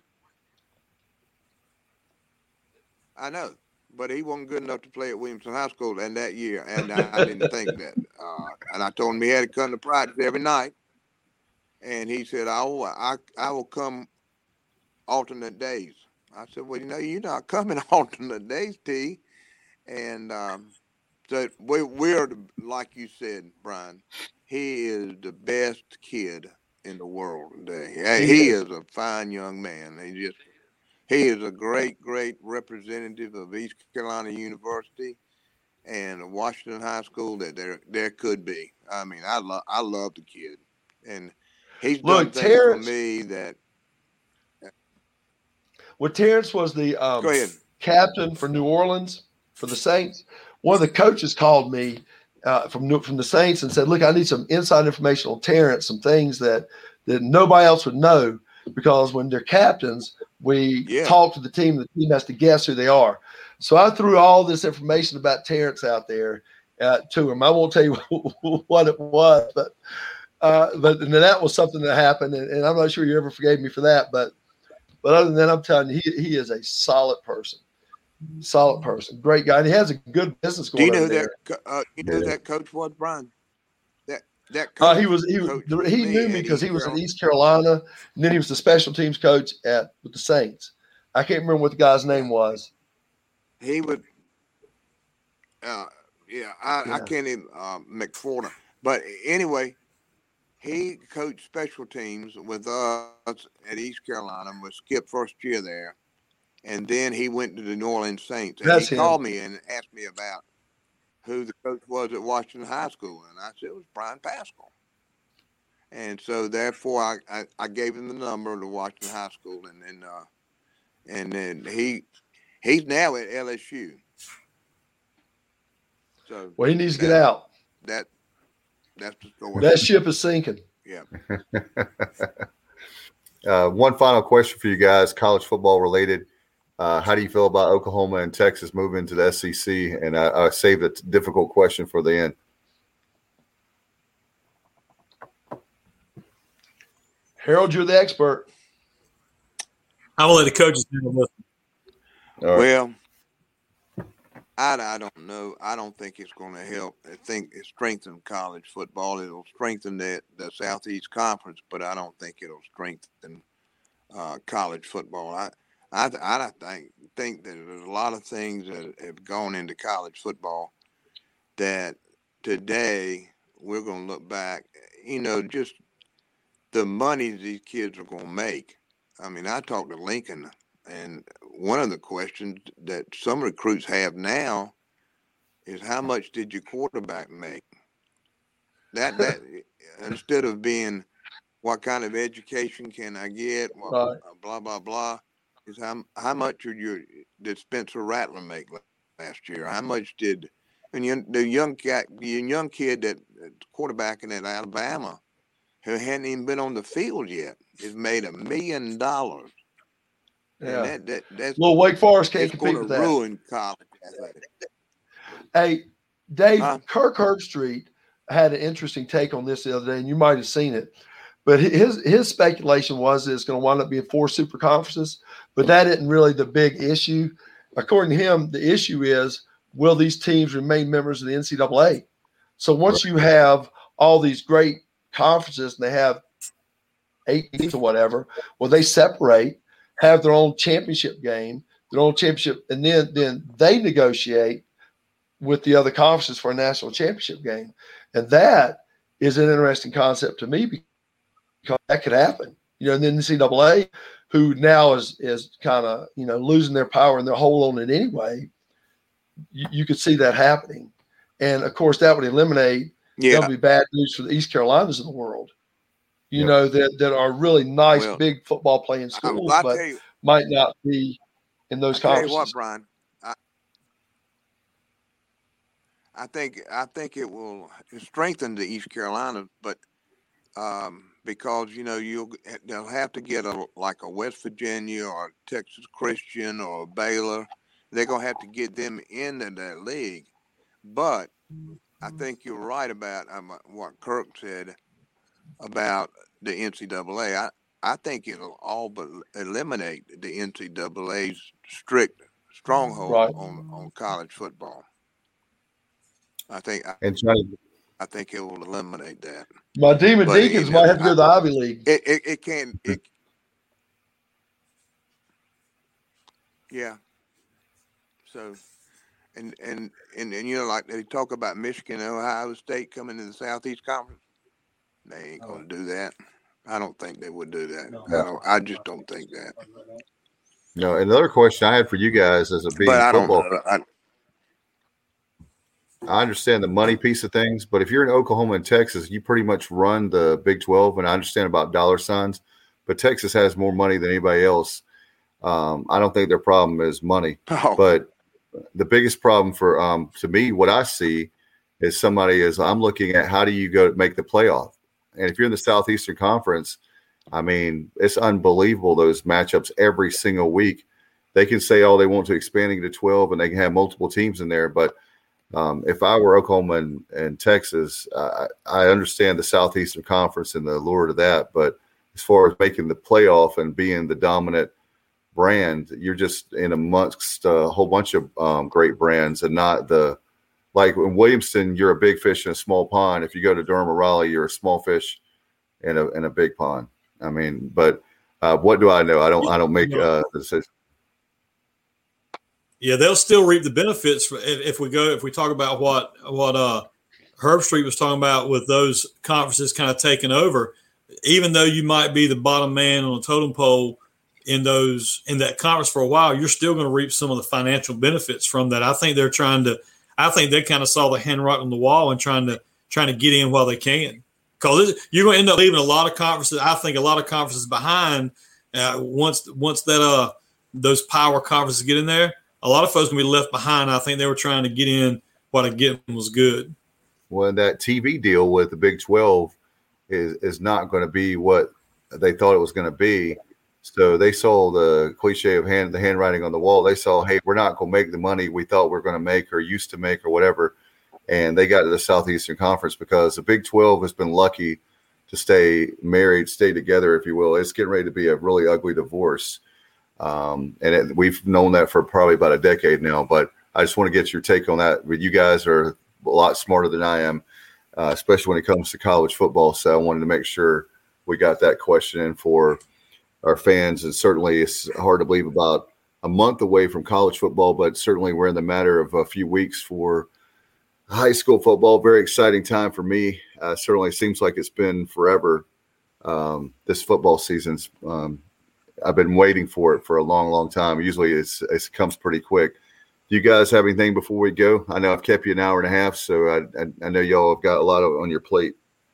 I know, but he wasn't good enough to play at Williamson High School in that year, and I, I didn't think that. Uh, and I told him he had to come to practice every night, and he said, "I will, I, I will come alternate days." I said, "Well, you know, you're not coming alternate days, T." And um, so we, we're the, like you said, Brian. He is the best kid in the world today. Hey, he is a fine young man. He just he is a great, great representative of East Carolina University and Washington High School that there there could be. I mean, I love I love the kid, and he's done Look, things Terrence- for me that. Well, Terrence was the um, Go ahead. captain for New Orleans for the Saints. One of the coaches called me uh, from New, from the Saints and said, "Look, I need some inside information on Terrence, some things that that nobody else would know, because when they're captains, we Yeah. talk to the team. The team has to guess who they are." So I threw all this information about Terrence out there uh, to him. I won't tell you what it was, but uh, but and that was something that happened, and, and I'm not sure you ever forgave me for that, but. But other than that, I'm telling you, he, he is a solid person, solid person, great guy, and he has a good business Do going you know on who there. that? co- Uh, you know who Yeah. that coach was, Brian? That that Uh, coach. he was he was coached he me knew me at because he East was at Carolina. East Carolina, and then he was the special teams coach at with the Saints. I can't remember what the guy's name was. He would. Uh, yeah, I, I Yeah. can't even uh, McForder. But anyway, he coached special teams with us at East Carolina. Was Skip first year there, and then he went to the New Orleans Saints. And That's he him. called me and asked me about who the coach was at Washington High School, and I said it was Brian Pascal. And so therefore, I, I, I gave him the number to Washington High School, and then uh, and then he he's now at L S U. So Well, he needs to get that- out. That that's the story. That ship is sinking. yeah. Uh, one final question for you guys, college football related. Uh, how do you feel about Oklahoma and Texas moving to the S E C? And I, I saved a difficult question for the end. Harold, you're the expert. I will let the coaches handle this. Right. Well, I, I don't know. I don't think it's going to help. I think it strengthens college football. It'll strengthen the, the Southeast Conference, but I don't think it'll strengthen uh, college football. I I, I think think that there's a lot of things that have gone into college football that today we're going to look back, you know, just the money these kids are going to make. I mean, I talked to Lincoln, and one of the questions that some recruits have now is how much did your quarterback make? That that instead of being what kind of education can I get, what, Right. blah blah blah, is how how much did your did Spencer Rattler make last year? How much did and you, the young cat, the young kid that quarterbacking at Alabama, who hadn't even been on the field yet, has made a million dollars. Yeah. And that, that that's Little Wake Forest can't it's compete going with to that. ruin college athletics. Hey, Dave, Huh? Kirk Herbstreit had an interesting take on this the other day, and you might have seen it. But his his speculation was that it's going to wind up being four super conferences, but that isn't really the big issue. According to him, the issue is, will these teams remain members of the N C double A? So once you have all these great conferences and they have eight teams or whatever, well, they separate, have their own championship game, their own championship, and then then they negotiate with the other conferences for a national championship game. And that is an interesting concept to me because that could happen. You know, and then the N C double A, who now is is kind of, you know, losing their power and their hold on it anyway, you, you could see that happening. And, of course, that would eliminate Yeah. That'll be bad news for the East Carolinas of the world, you Yep. know, that, that are really nice, Well, big football playing I, schools, I but tell you, might not be in those I tell you conferences. what, Brian. I, I think I think it will strengthen the East Carolina, but um, because you know you'll they'll have to get a like a West Virginia or a Texas Christian or a Baylor. They're gonna have to get them into that league. But I think you're right about um, what Kirk said about the N C double A. I I think it'll all but eliminate the N C double A's strict stronghold Right. on on college football. I think I, And Johnny, I think it will eliminate that. My Demon But, Deacons you know, might have to go I- to the Ivy League. It it, it can it yeah. So and and and and you know, like they talk about Michigan and Ohio State coming to the Southeast Conference. They ain't gonna do that. I don't think they would do that. I don't. I just don't think that. no, another question I had for you guys as a being But I don't football. know. I, I understand the money piece of things, but if you're in Oklahoma and Texas, you pretty much run the Big twelve, and I understand about dollar signs, but Texas has more money than anybody else. Um, I don't think their problem is money, oh, but the biggest problem for um, to me, what I see is somebody is I'm looking at how do you go make the playoff, and if you're in the Southeastern Conference, I mean it's unbelievable those matchups every single week. They can say all they want to expanding to twelve, and they can have multiple teams in there, but Um, if I were Oklahoma and, and Texas, uh, I understand the Southeastern Conference and the allure to that. But as far as making the playoff and being the dominant brand, you're just in amongst a whole bunch of um, great brands and not the – like in Williamston, you're a big fish in a small pond. If you go to Durham or Raleigh, you're a small fish in a in a big pond. I mean, but uh, what do I know? I don't I don't make uh, decisions. Yeah, they'll still reap the benefits if, if we go if we talk about what what uh, Herbstreit was talking about with those conferences kind of taking over. Even though you might be the bottom man on the totem pole in those in that conference for a while, you're still going to reap some of the financial benefits from that. I think they're trying to. I think they kind of saw the hand right on the wall and trying to trying to get in while they can. Because you're going to end up leaving a lot of conferences. I think a lot of conferences behind uh, once once that uh those power conferences get in there. A lot of folks can be left behind. I think they were trying to get in while the getting was good. Well, that T V deal with the Big twelve is is not going to be what they thought it was going to be. So they saw the cliche of hand the handwriting on the wall. They saw, hey, we're not going to make the money we thought we we're going to make or used to make or whatever. And they got to the Southeastern Conference because the Big twelve has been lucky to stay married, stay together, if you will. It's getting ready to be a really ugly divorce. Um, and it, we've known that for probably about a decade now. But I just want to get your take on that. You guys are a lot smarter than I am, uh, especially when it comes to college football. So I wanted to make sure we got that question in for our fans. And certainly it's hard to believe about a month away from college football, but certainly we're in the matter of a few weeks for high school football. Very exciting time for me. Uh, certainly seems like it's been forever. Um, this football season's, um, I've been waiting for it for a long, long time. Usually it's, it comes pretty quick. Do you guys have anything before we go? I know I've kept you an hour and a half, so I, I, I know y'all have got a lot of, on your plate.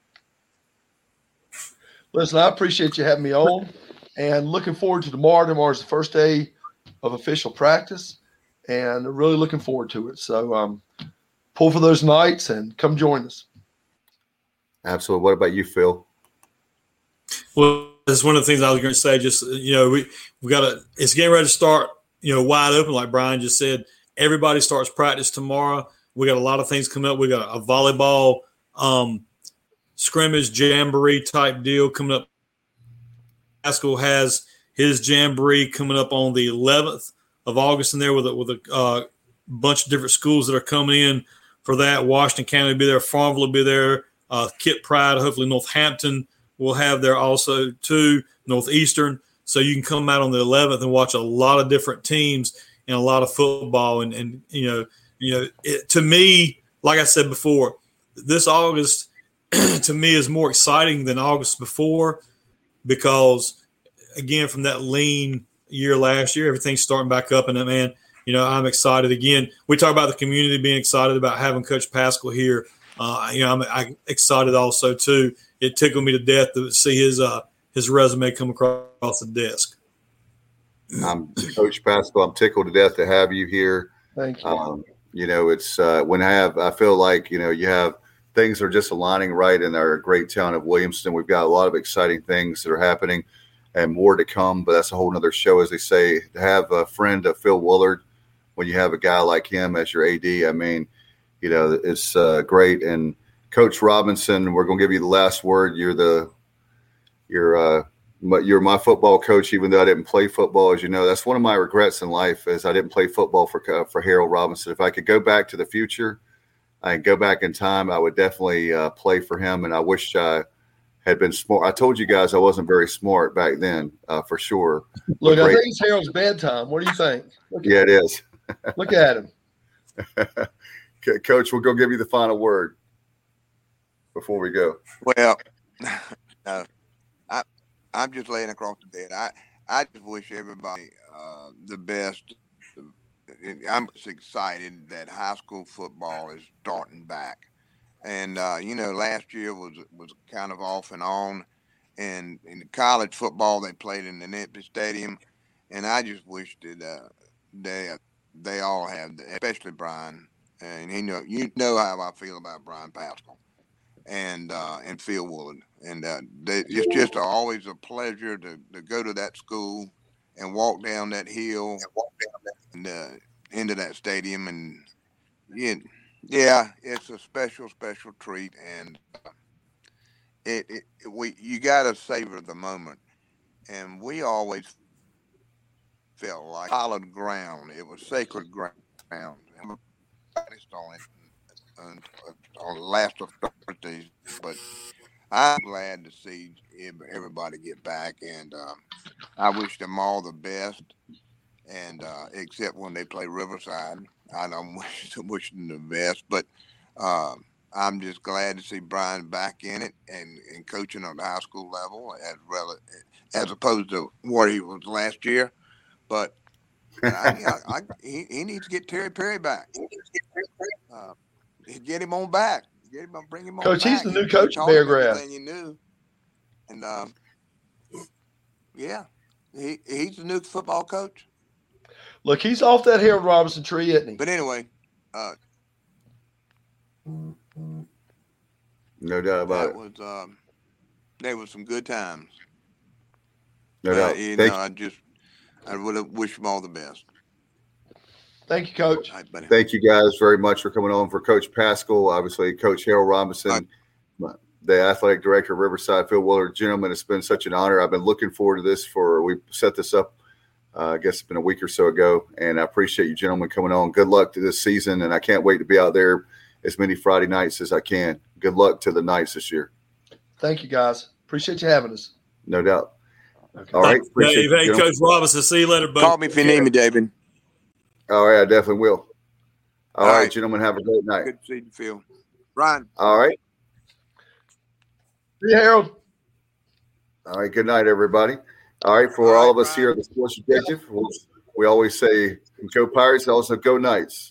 Listen, I appreciate you having me on, and looking forward to tomorrow. Tomorrow's the first day of official practice, and really looking forward to it. So um, pull for those nights and come join us. Absolutely. What about you, Phil? Well, that's one of the things I was going to say. Just, you know, we we got to – it's getting ready to start, you know, wide open, like Brian just said. Everybody starts practice tomorrow. We got a lot of things coming up. We got a volleyball um, scrimmage jamboree type deal coming up. Haskell has his jamboree coming up on the eleventh of August in there with a, with a uh, bunch of different schools that are coming in for that. Washington County will be there. Farmville will be there. Uh, Kit Pride, hopefully Northampton will have there also too, Northeastern. So you can come out on the eleventh and watch a lot of different teams and a lot of football. And, and you know, you know, it, to me, like I said before, this August to me is more exciting than August before because, again, from that lean year last year, everything's starting back up. And, man, you know, I'm excited again. We talk about the community being excited about having Coach Paschal here. Uh, you know, I'm, I'm excited also, too. It tickled me to death to see his uh, his resume come across the desk. I'm Coach Paschal. I'm tickled to death to have you here. Thank you. Um, you know, it's uh, when I have, I feel like, you know, you have things are just aligning right in our great town of Williamston. We've got a lot of exciting things that are happening and more to come, but that's a whole nother show, as they say. To have a friend of Phil Woolard, when you have a guy like him as your A D, I mean, you know, it's uh, great. And Coach Robinson, we're going to give you the last word. You're the, you're, uh, you're my football coach, even though I didn't play football. As you know, that's one of my regrets in life is I didn't play football for uh, for Harold Robinson. If I could go back to the future, I could go back in time, I would definitely uh, play for him. And I wish I had been smart. I told you guys I wasn't very smart back then, uh, for sure. Look, I think it's Harold's bedtime. What do you think? Look yeah, at, it is. Look at him. Coach, we'll go give you the final word before we go. Well, no, I, I'm just laying across the bed. I, I just wish everybody uh, the best. I'm just excited that high school football is starting back. And, uh, you know, last year was was kind of off and on. And in college football, they played in the Nippy Stadium. And I just wish that uh, they they all have, especially Brian. And he know you know how I feel about Brian Paschal and uh, and Phil Woolard. And uh, they, it's just always a pleasure to, to go to that school and walk down that hill and walk down that, and, uh, into that stadium. And yeah, yeah, it's a special, special treat. And uh, it, it we you got to savor the moment. And we always felt like solid ground. It was sacred ground. And practiced on it on, on the last of Thursdays, but I'm glad to see everybody get back, and uh, I wish them all the best. And uh, except when they play Riverside, I don't wish, wish them the best. But uh, I'm just glad to see Brian back in it and, and coaching on the high school level, as well as opposed to what he was last year. But I, I, I, he, he needs to get Terry Perry back. Uh, get him on back. Get him, bring him on Coach, back. he's the new coach of Bear Grass. You knew. And uh, yeah, he he's the new football coach. Look, he's off that Harold Robinson tree, isn't he? But anyway, uh, no doubt about that it. Was, um, there was some good times. No uh, doubt. you Thank know, you. I just I would wish them all the best. Thank you, Coach. All right, buddy. Thank you guys very much for coming on for Coach Pascal, obviously Coach Harold Robinson, Right. the athletic director of Riverside, Phil Willer. Gentlemen, it's been such an honor. I've been looking forward to this for, we set this up, uh, I guess it's been a week or so ago, and I appreciate you gentlemen coming on. Good luck to this season, and I can't wait to be out there as many Friday nights as I can. Good luck to the Knights this year. Thank you, guys. Appreciate you having us. No doubt. Okay. All right. Dave, Appreciate hey, you, Coach Robinson, see you later, buddy. Call me if you need me, David. All right, I definitely will. All, All right, right. gentlemen, have a great night. Good to see you, Phil. Ryan. All right. See you, Harold. All right, good night, everybody. All right, for All all right, of us Brian. here at the Sports Objective, we, we always say go Pirates, also go Knights.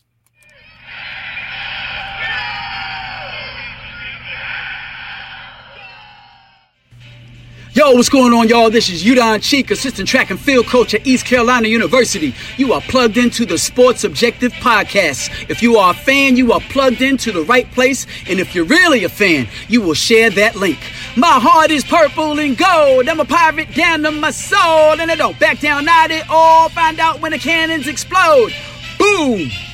Yo, what's going on, y'all? This is Udon Cheek, assistant track and field coach at East Carolina University. You are plugged into the Sports Objective podcast. If you are a fan, you are plugged into the right place. And if you're really a fan, you will share that link. My heart is purple and gold. I'm a pirate down to my soul. And I don't back down, not at all. Find out when the cannons explode. Boom!